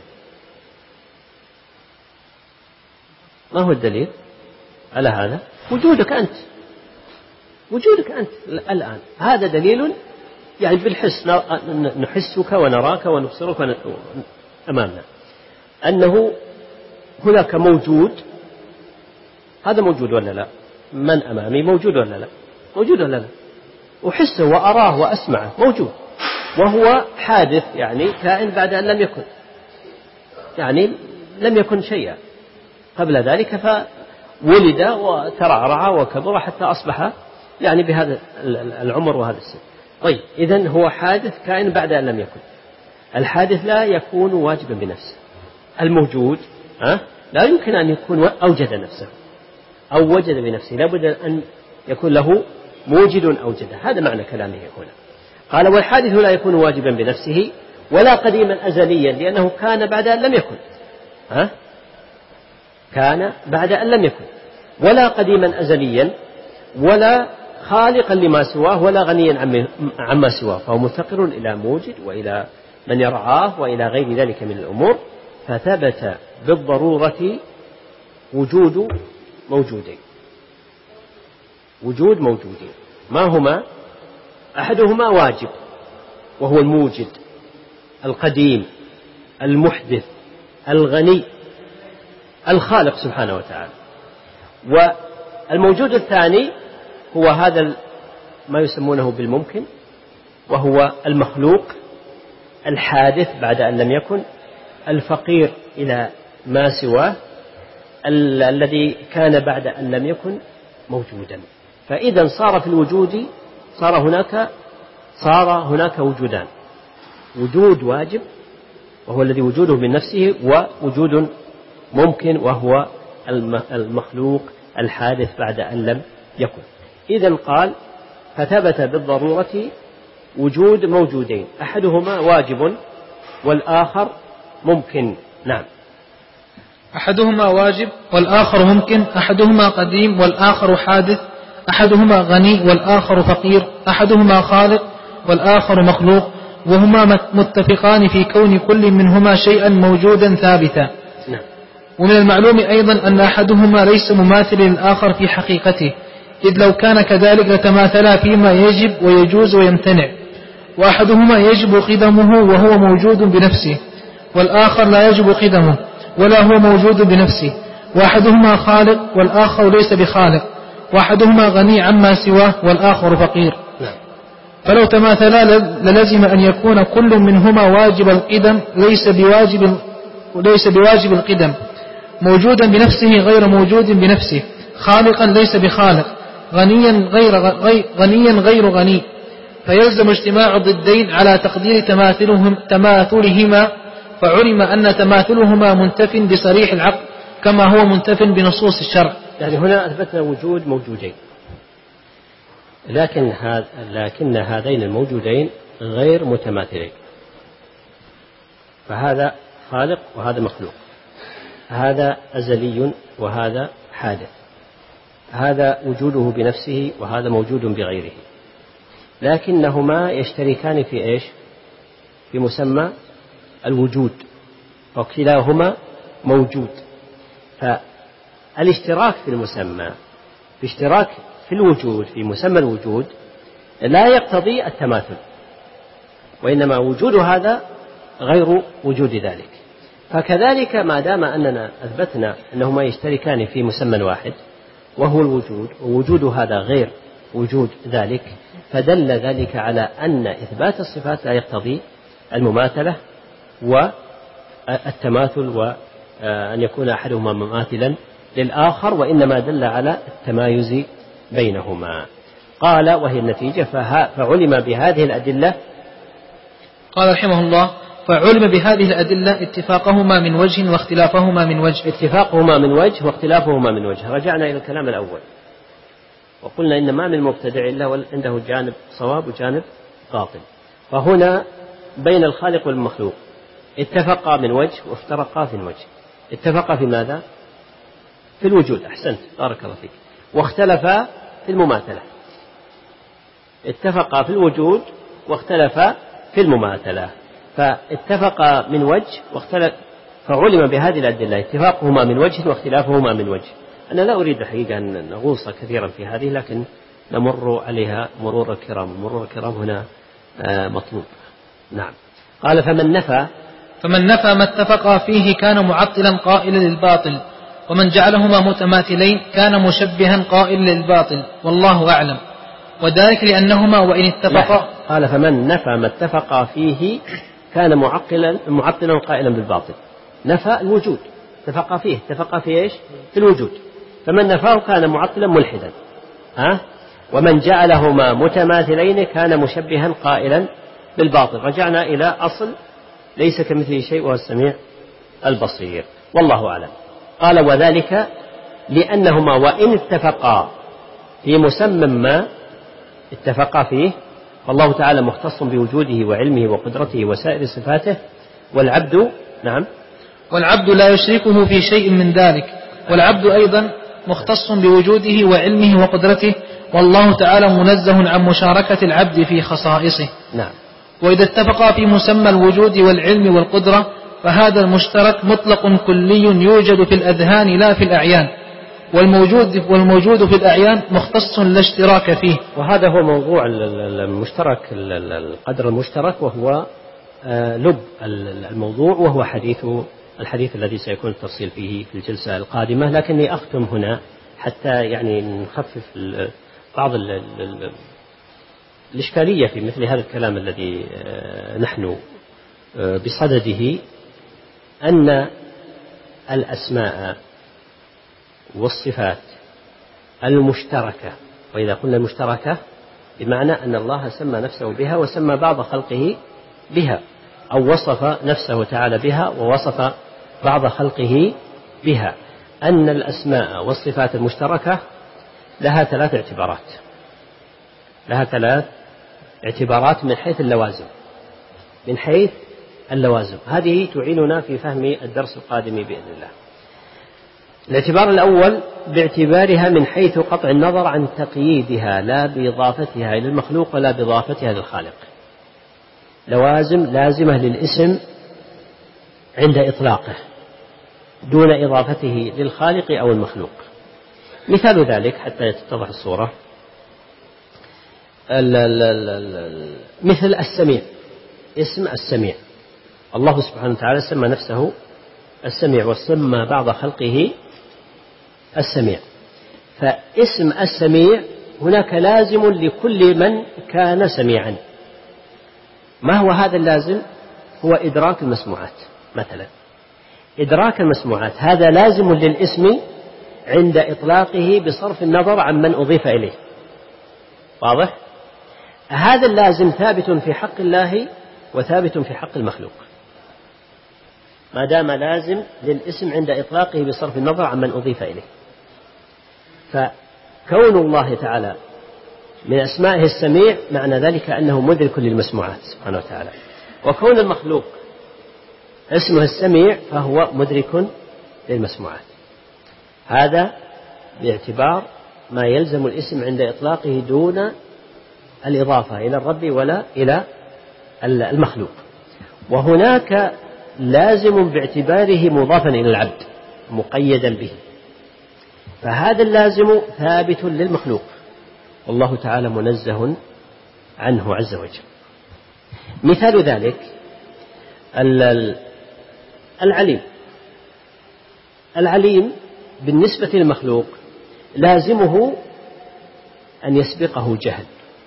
ما هو الدليل على هذا؟ وجودك أنت، وجودك أنت الآن، هذا دليل. يعني بالحس نحسك ونراك ونبصرك أمامنا، أنه هناك موجود. هذا موجود ولا لا؟ من أمامي موجود ولا لا؟ موجود ولا لا؟ أحسه وأراه وأسمعه، موجود. وهو حادث يعني كائن بعد أن لم يكن، يعني لم يكن شيئا قبل ذلك، فولد وترعرع وكبر حتى أصبح يعني بهذا العمر وهذا السن. طيب إذن هو حادث كائن بعد أن لم يكن. الحادث لا يكون واجبا بنفسه. الموجود ها لا يمكن أن يكون أوجد نفسه أو وجد بنفسه، لا بد أن يكون له موجد أوجده. هذا معنى كلامه هنا. قال والحادث لا يكون واجبا بنفسه ولا قديما أزليا لأنه كان بعد أن لم يكن. ها كان بعد أن لم يكن، ولا قديما أزليا، ولا خالقا لما سواه، ولا غنيا عما سواه، فهو مفتقر إلى موجد وإلى من يرعاه وإلى غير ذلك من الأمور. فثبت بالضرورة وجود موجودين، وجود موجودين. ما هما؟ أحدهما واجب وهو الموجد القديم المحدث الغني الخالق سبحانه وتعالى. والموجود الثاني هو هذا ما يسمونه بالممكن، وهو المخلوق الحادث بعد أن لم يكن، الفقير إلى ما سواه، ال- الذي كان بعد أن لم يكن موجودا. فإذا صار في الوجود صار هناك صار هناك وجودان: وجود واجب وهو الذي وجوده من نفسه، ووجود ممكن وهو المخلوق الحادث بعد أن لم يكن. إذن قال فثبت بالضرورة وجود موجودين، أحدهما واجب والآخر ممكن. نعم.
أحدهما واجب والآخر ممكن، أحدهما قديم والآخر حادث، أحدهما غني والآخر فقير، أحدهما خالق والآخر مخلوق، وهما متفقان في كون كل منهما شيئا موجودا ثابتا.
نعم.
ومن المعلوم أيضا أن أحدهما ليس مماثل للآخر في حقيقته، إذ لو كان كذلك لتماثلا فيما يجب ويجوز ويمتنع، وأحدهما يجب قدمه وهو موجود بنفسه، والآخر لا يجب قدمه ولا هو موجود بنفسه، وأحدهما خالق والآخر ليس بخالق، وأحدهما غني عما سواه والآخر فقير. فلو تماثلا للزم أن يكون كل منهما واجب القدم ليس بواجب ليس بواجب القدم، موجودا بنفسه غير موجود بنفسه، خالقا ليس بخالق، غنيا غير غنيا غير غني، فيلزم اجتماع الضدين على تقدير تماثلهم تماثلهما، فعلم أن تماثلهما منتف بصريح العقل كما هو منتف بنصوص الشرع.
يعني هنا أثبتنا وجود موجودين، لكن هذا لكن هذين الموجودين غير متماثلين، فهذا خالق وهذا مخلوق، هذا أزلي وهذا حادث، هذا وجوده بنفسه وهذا موجود بغيره، لكنهما يشتركان في إيش؟ في مسمى الوجود، وكلاهما موجود. فالاشتراك في المسمى في اشتراك في الوجود في مسمى الوجود لا يقتضي التماثل، وإنما وجود هذا غير وجود ذلك. فكذلك ما دام أننا أثبتنا أنهما يشتركان في مسمى واحد وهو الوجود، ووجود هذا غير وجود ذلك، فدل ذلك على أن إثبات الصفات لا يقتضي المماثلة والتماثل وأن يكون أحدهما مماثلا للآخر، وإنما دل على التمايز بينهما. قال وهي النتيجة فعلم بهذه الأدلة.
قال رحمه الله فعلم بهذه الأدلة اتفاقهما من وجه واختلافهما من وجه.
اتفاقهما من وجه واختلافهما من وجه. رجعنا إلى الكلام الأول وقلنا إن ما من مبتدع إلا عنده جانب صواب وجانب باطل، فهنا بين الخالق والمخلوق اتفقا من وجه وافترقا من وجه. اتفقا في ماذا؟ في الوجود. أحسنت بارك الله فيك. واختلفا في المماثلة. اتفقا في الوجود واختلفا في المماثلة. فاتفقا من وجه واختلف، فعلم بهذه الأدلة اتفاقهما من وجه واختلافهما من وجه. أنا لا أريد الحقيقة أن نغوص كثيرا في هذه، لكن نمر عليها مرور الكرام. مرور الكرام هنا مطلوب. نعم. قال فمن نفى
فمن نفى ما اتفقا فيه كان معطلا قائلا للباطل، ومن جعلهما متماثلين كان مشبها قائلا للباطل، والله أعلم. وذلك لأنهما وإن اتفقا.
قال فمن نفى ما اتفقا فيه كان معقلا معطلا قائلا بالباطل. نفى الوجود، اتفقا فيه، اتفقا في ايش؟ في الوجود. فمن نفاه كان معطلا ملحدا. ها؟ ومن جعلهما متماثلين كان مشبها قائلا بالباطل. رجعنا إلى أصل ليس كمثله شيء وهو السميع البصير، والله أعلم. قال وذلك لأنهما وإن اتفقا في مسمى ما اتفقا فيه، فالله تعالى مختص بوجوده وعلمه وقدرته وسائر صفاته، والعبد نعم
والعبد لا يشركه في شيء من ذلك، والعبد أيضا مختص بوجوده وعلمه وقدرته، والله تعالى منزه عن مشاركة العبد في خصائصه.
نعم.
وإذا اتفقا في مسمى الوجود والعلم والقدرة فهذا المشترك مطلق كلي يوجد في الأذهان لا في الأعيان، والموجود والموجود في الأعيان مختص لا اشتراك فيه.
وهذا هو موضوع المشترك، القدر المشترك، وهو لب الموضوع، وهو حديث الحديث الذي سيكون التفصيل فيه في الجلسة القادمة. لكني أختم هنا حتى يعني نخفف بعض الإشكالية في مثل هذا الكلام الذي نحن بصدده، أن الأسماء والصفات المشتركة، وإذا قلنا المشتركة بمعنى أن الله سمى نفسه بها وسمى بعض خلقه بها، أو وصف نفسه تعالى بها ووصف بعض خلقه بها، أن الأسماء والصفات المشتركة لها ثلاث اعتبارات لها ثلاث اعتبارات من حيث اللوازم من حيث اللوازم هذه تعيننا في فهم الدرس القادم بإذن الله. الاعتبار الأول باعتبارها من حيث قطع النظر عن تقييدها، لا بإضافتها إلى المخلوق ولا بإضافتها للخالق. لوازم لازمة للاسم عند إطلاقه دون إضافته للخالق أو المخلوق. مثال ذلك حتى تتضح الصورة، مثل السميع، اسم السميع، الله سبحانه وتعالى سمى نفسه السميع وسمى بعض خلقه السميع. فاسم السميع هناك لازم لكل من كان سميعا. ما هو هذا اللازم؟ هو إدراك المسموعات. مثلا إدراك المسموعات هذا لازم للاسم عند إطلاقه بصرف النظر عن من أضيف إليه. واضح؟ هذا اللازم ثابت في حق الله وثابت في حق المخلوق، ما دام لازم للاسم عند إطلاقه بصرف النظر عن من أضيف إليه. فكون الله تعالى من أسمائه السميع معنى ذلك أنه مدرك للمسموعات سبحانه وتعالى، وكون المخلوق اسمه السميع فهو مدرك للمسموعات. هذا باعتبار ما يلزم الاسم عند إطلاقه دون الإضافة إلى الرب ولا إلى المخلوق. وهناك لازم باعتباره مضافا إلى العبد مقيدا به، فهذا اللازم ثابت للمخلوق والله تعالى منزه عنه عز وجل. مثال ذلك العليم. العليم بالنسبة للمخلوق لازمه أن يسبقه جهل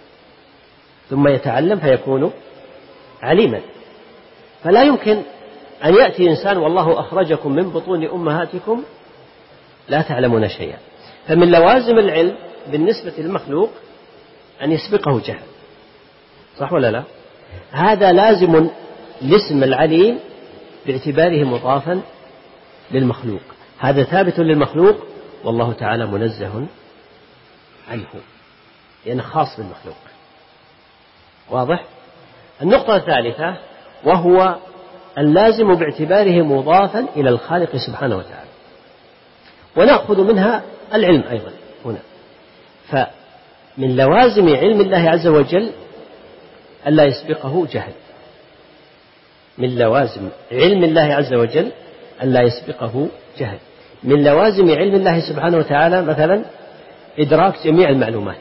ثم يتعلم فيكون عليما. فلا يمكن أن يأتي إنسان والله أخرجكم من بطون أمهاتكم لا تعلمون شيئا. فمن لوازم العلم بالنسبة للمخلوق أن يسبقه جهل، صح ولا لا؟ هذا لازم لاسم العليم باعتباره مضافا للمخلوق، هذا ثابت للمخلوق والله تعالى منزه عنه لأنه خاص بالمخلوق. واضح؟ النقطة الثالثة وهو اللازم باعتباره مضافا إلى الخالق سبحانه وتعالى، ونأخذ منها العلم أيضا هنا. فمن لوازم علم الله عز وجل ألا يسبقه جهل، من لوازم علم الله عز وجل ألا يسبقه جهل. من لوازم علم الله سبحانه وتعالى مثلا إدراك جميع المعلومات،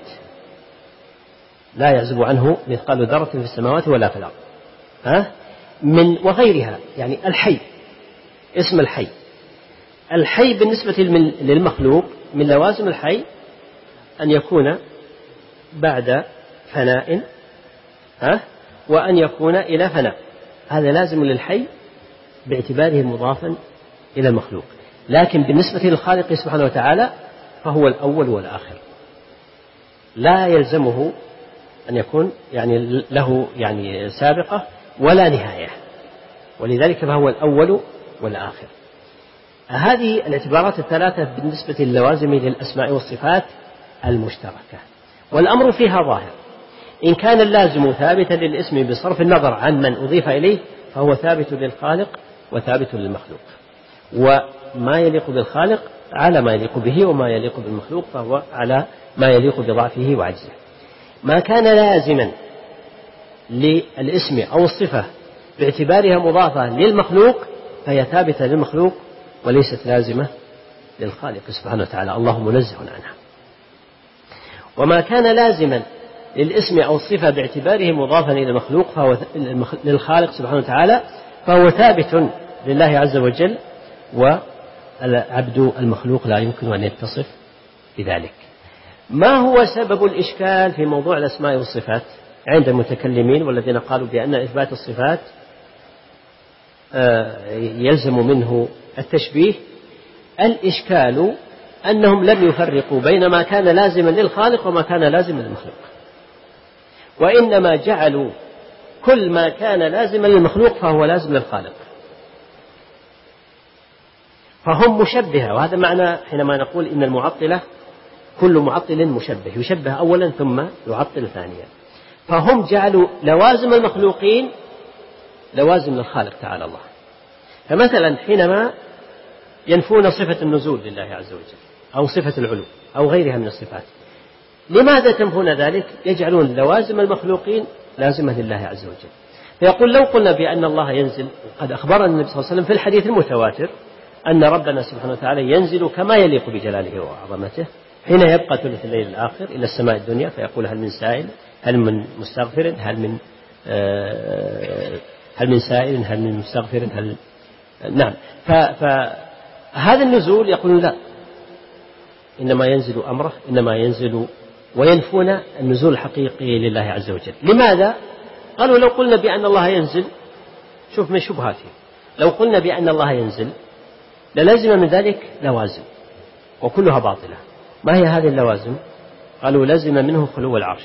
لا يعزب عنه مثقال ذرة في السماوات ولا في الأرض، ها؟ من وغيرها، يعني الحي، اسم الحي. الحي بالنسبة للمخلوق من لوازم الحي أن يكون بعد فناء، ها؟ وأن يكون إلى فناء، هذا لازم للحي باعتباره مضافا إلى المخلوق. لكن بالنسبة للخالق سبحانه وتعالى فهو الأول والآخر، لا يلزمه أن يكون يعني له يعني سابقة ولا نهاية، ولذلك فهو الأول والآخر. هذه الاعتبارات الثلاثة بالنسبة للوازم للأسماء والصفات المشتركة، والأمر فيها ظاهر. إن كان اللازم ثابتا للاسم بصرف النظر عن من أضيف إليه فهو ثابت للخالق وثابت للمخلوق، وما يليق بالخالق على ما يليق به، وما يليق بالمخلوق فهو على ما يليق بضعفه وعجزه. ما كان لازما للاسم أو الصفة باعتبارها مضافة للمخلوق فهي ثابتة للمخلوق وليست لازمة للخالق سبحانه وتعالى، الله منزه عنها. وما كان لازما للاسم أو الصفة باعتباره مضافا إلى المخلوق فهو للخالق سبحانه وتعالى فهو ثابت لله عز وجل، والعبد المخلوق لا يمكن أن يتصف بذلك. ما هو سبب الإشكال في موضوع الأسماء والصفات عند المتكلمين والذين قالوا بأن إثبات الصفات يلزم منه التشبيه؟ الإشكال أنهم لم يفرقوا بين ما كان لازما للخالق وما كان لازما للمخلوق، وإنما جعلوا كل ما كان لازما للمخلوق فهو لازم للخالق، فهم مشبهة. وهذا معنى حينما نقول إن المعطلة كل معطل مشبه، يشبه أولا ثم يعطل ثانيا. فهم جعلوا لوازم المخلوقين لوازم للخالق تعالى الله. فمثلا حينما ينفون صفة النزول لله عز وجل أو صفة العلو أو غيرها من الصفات، لماذا تنفون ذلك؟ يجعلون لوازم المخلوقين لازمة لله عز وجل. فيقول لو قلنا بأن الله ينزل، قد أخبرنا النبي صلى الله عليه وسلم في الحديث المتواتر أن ربنا سبحانه وتعالى ينزل كما يليق بجلاله وعظمته حين يبقى ثلث الليل الآخر إلى السماء الدنيا فيقول هل من سائل، هل من مستغفر، هل من آه هل من سائل، هل من مستغفر، هل نعم. فهذا النزول يقولون لا، إنما ينزل أمره، إنما ينزل، وينفون النزول الحقيقي لله عز وجل. لماذا؟ قالوا لو قلنا بأن الله ينزل، شوف من شبهاته، لو قلنا بأن الله ينزل للازم من ذلك لوازم وكلها باطلة. ما هي هذه اللوازم؟ قالوا لزم منه خلو العرش،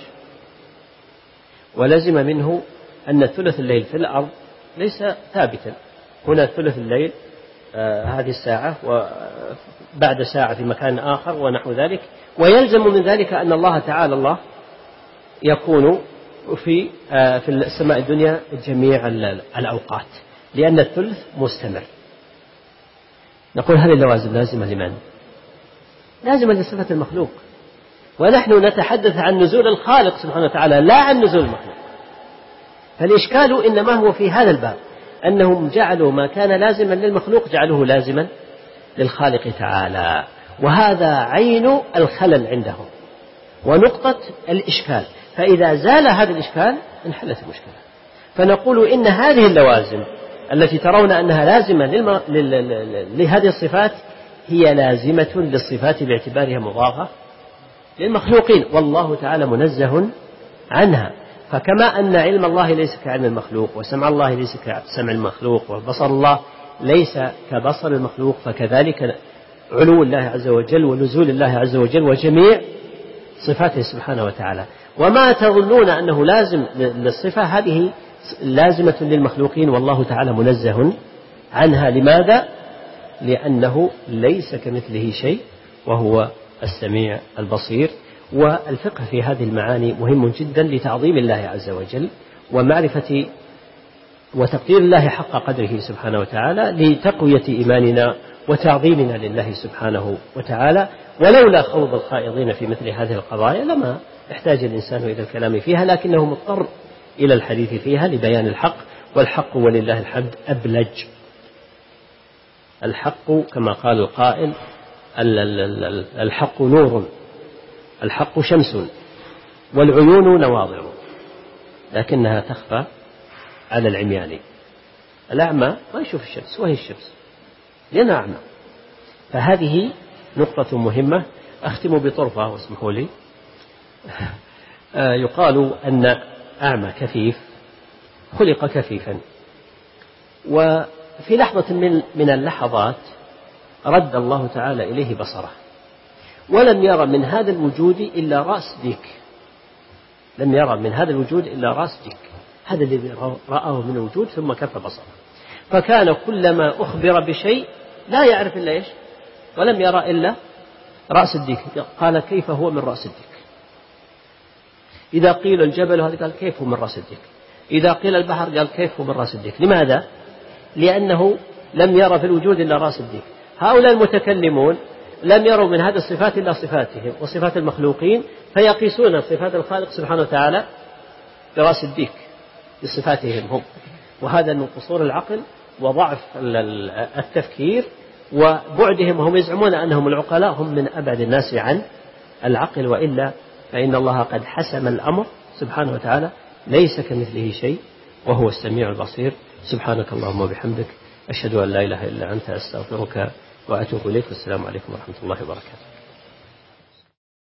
ولزم منه أن ثلث الليل في الأرض ليس ثابتا، هنا ثلث الليل آه هذه الساعة وبعد ساعة في مكان آخر ونحو ذلك. ويلزم من ذلك أن الله تعالى الله يكون في آه في السماء الدنيا جميع الأوقات لأن الثلث مستمر. نقول هذه اللوازم لازمة لمن؟ لازمة لصفة المخلوق، ونحن نتحدث عن نزول الخالق سبحانه وتعالى لا عن نزول المخلوق. فالإشكال إنما هو في هذا الباب، أنهم جعلوا ما كان لازما للمخلوق جعلوه لازما للخالق تعالى، وهذا عين الخلل عندهم ونقطة الإشكال. فإذا زال هذا الإشكال انحلت المشكلة. فنقول إن هذه اللوازم التي ترون أنها لازمة للم... لل... لهذه الصفات هي لازمة للصفات باعتبارها مضافة للمخلوقين، والله تعالى منزه عنها. فكما أن علم الله ليس كعلم المخلوق، وسمع الله ليس كسمع المخلوق، وبصر الله ليس كبصر المخلوق، فكذلك علو الله عز وجل ونزول الله عز وجل وجميع صفاته سبحانه وتعالى. وما تظنون أنه لازم للصفة هذه لازمة للمخلوقين، والله تعالى منزه عنها. لماذا؟ لأنه ليس كمثله شيء وهو السميع البصير. والفقه في هذه المعاني مهم جدا لتعظيم الله عز وجل ومعرفة وتقدير الله حق قدره سبحانه وتعالى، لتقوية إيماننا وتعظيمنا لله سبحانه وتعالى. ولولا خوض الخائضين في مثل هذه القضايا لما احتاج الإنسان إلى الكلام فيها، لكنه مضطر إلى الحديث فيها لبيان الحق، والحق ولله الحمد أبلج. الحق كما قال القائل: الحق نور، الحق شمس، والعيون نواظر، لكنها تخفى على العميان. الأعمى ما يشوف الشمس وهي الشمس لأنها أعمى. فهذه نقطة مهمة. أختم بطرفة واسمحوا لي. يقال أن أعمى كفيف خلق كفيفا، وفي لحظة من من اللحظات رد الله تعالى إليه بصره، ولم يرى من هذا الوجود إلا رأس ديك. لم يرى من هذا الوجود إلا رأس ديك، هذا الذي رآه من الوجود، ثم كف بصره. فكان كلما أخبر بشيء لا يعرف إلا إيش؟ ولم يرى إلا رأس الديك. قال: كيف هو من رأس الديك؟ إذا قيل الجبل، هذا قال: كيف هو من رأس الديك؟ إذا قيل البحر، قال: كيف هو من رأس الديك؟ لماذا؟ لأنه لم يرى في الوجود إلا رأس الديك. هؤلاء المتكلمون لم يروا من هذه الصفات إلا صفاتهم وصفات المخلوقين، فيقيسون صفات الخالق سبحانه وتعالى برأس الديك بصفاتهم هم. وهذا من قصور العقل وضعف التفكير وبعدهم. هم يزعمون أنهم العقلاء، هم من أبعد الناس عن العقل، وإلا فإن الله قد حسم الأمر سبحانه وتعالى، ليس كمثله شيء وهو السميع البصير. سبحانك اللهم وبحمدك، أشهد أن لا إله إلا أنت، أستغفرك وأتوب إليك. والسلام عليكم ورحمة الله وبركاته.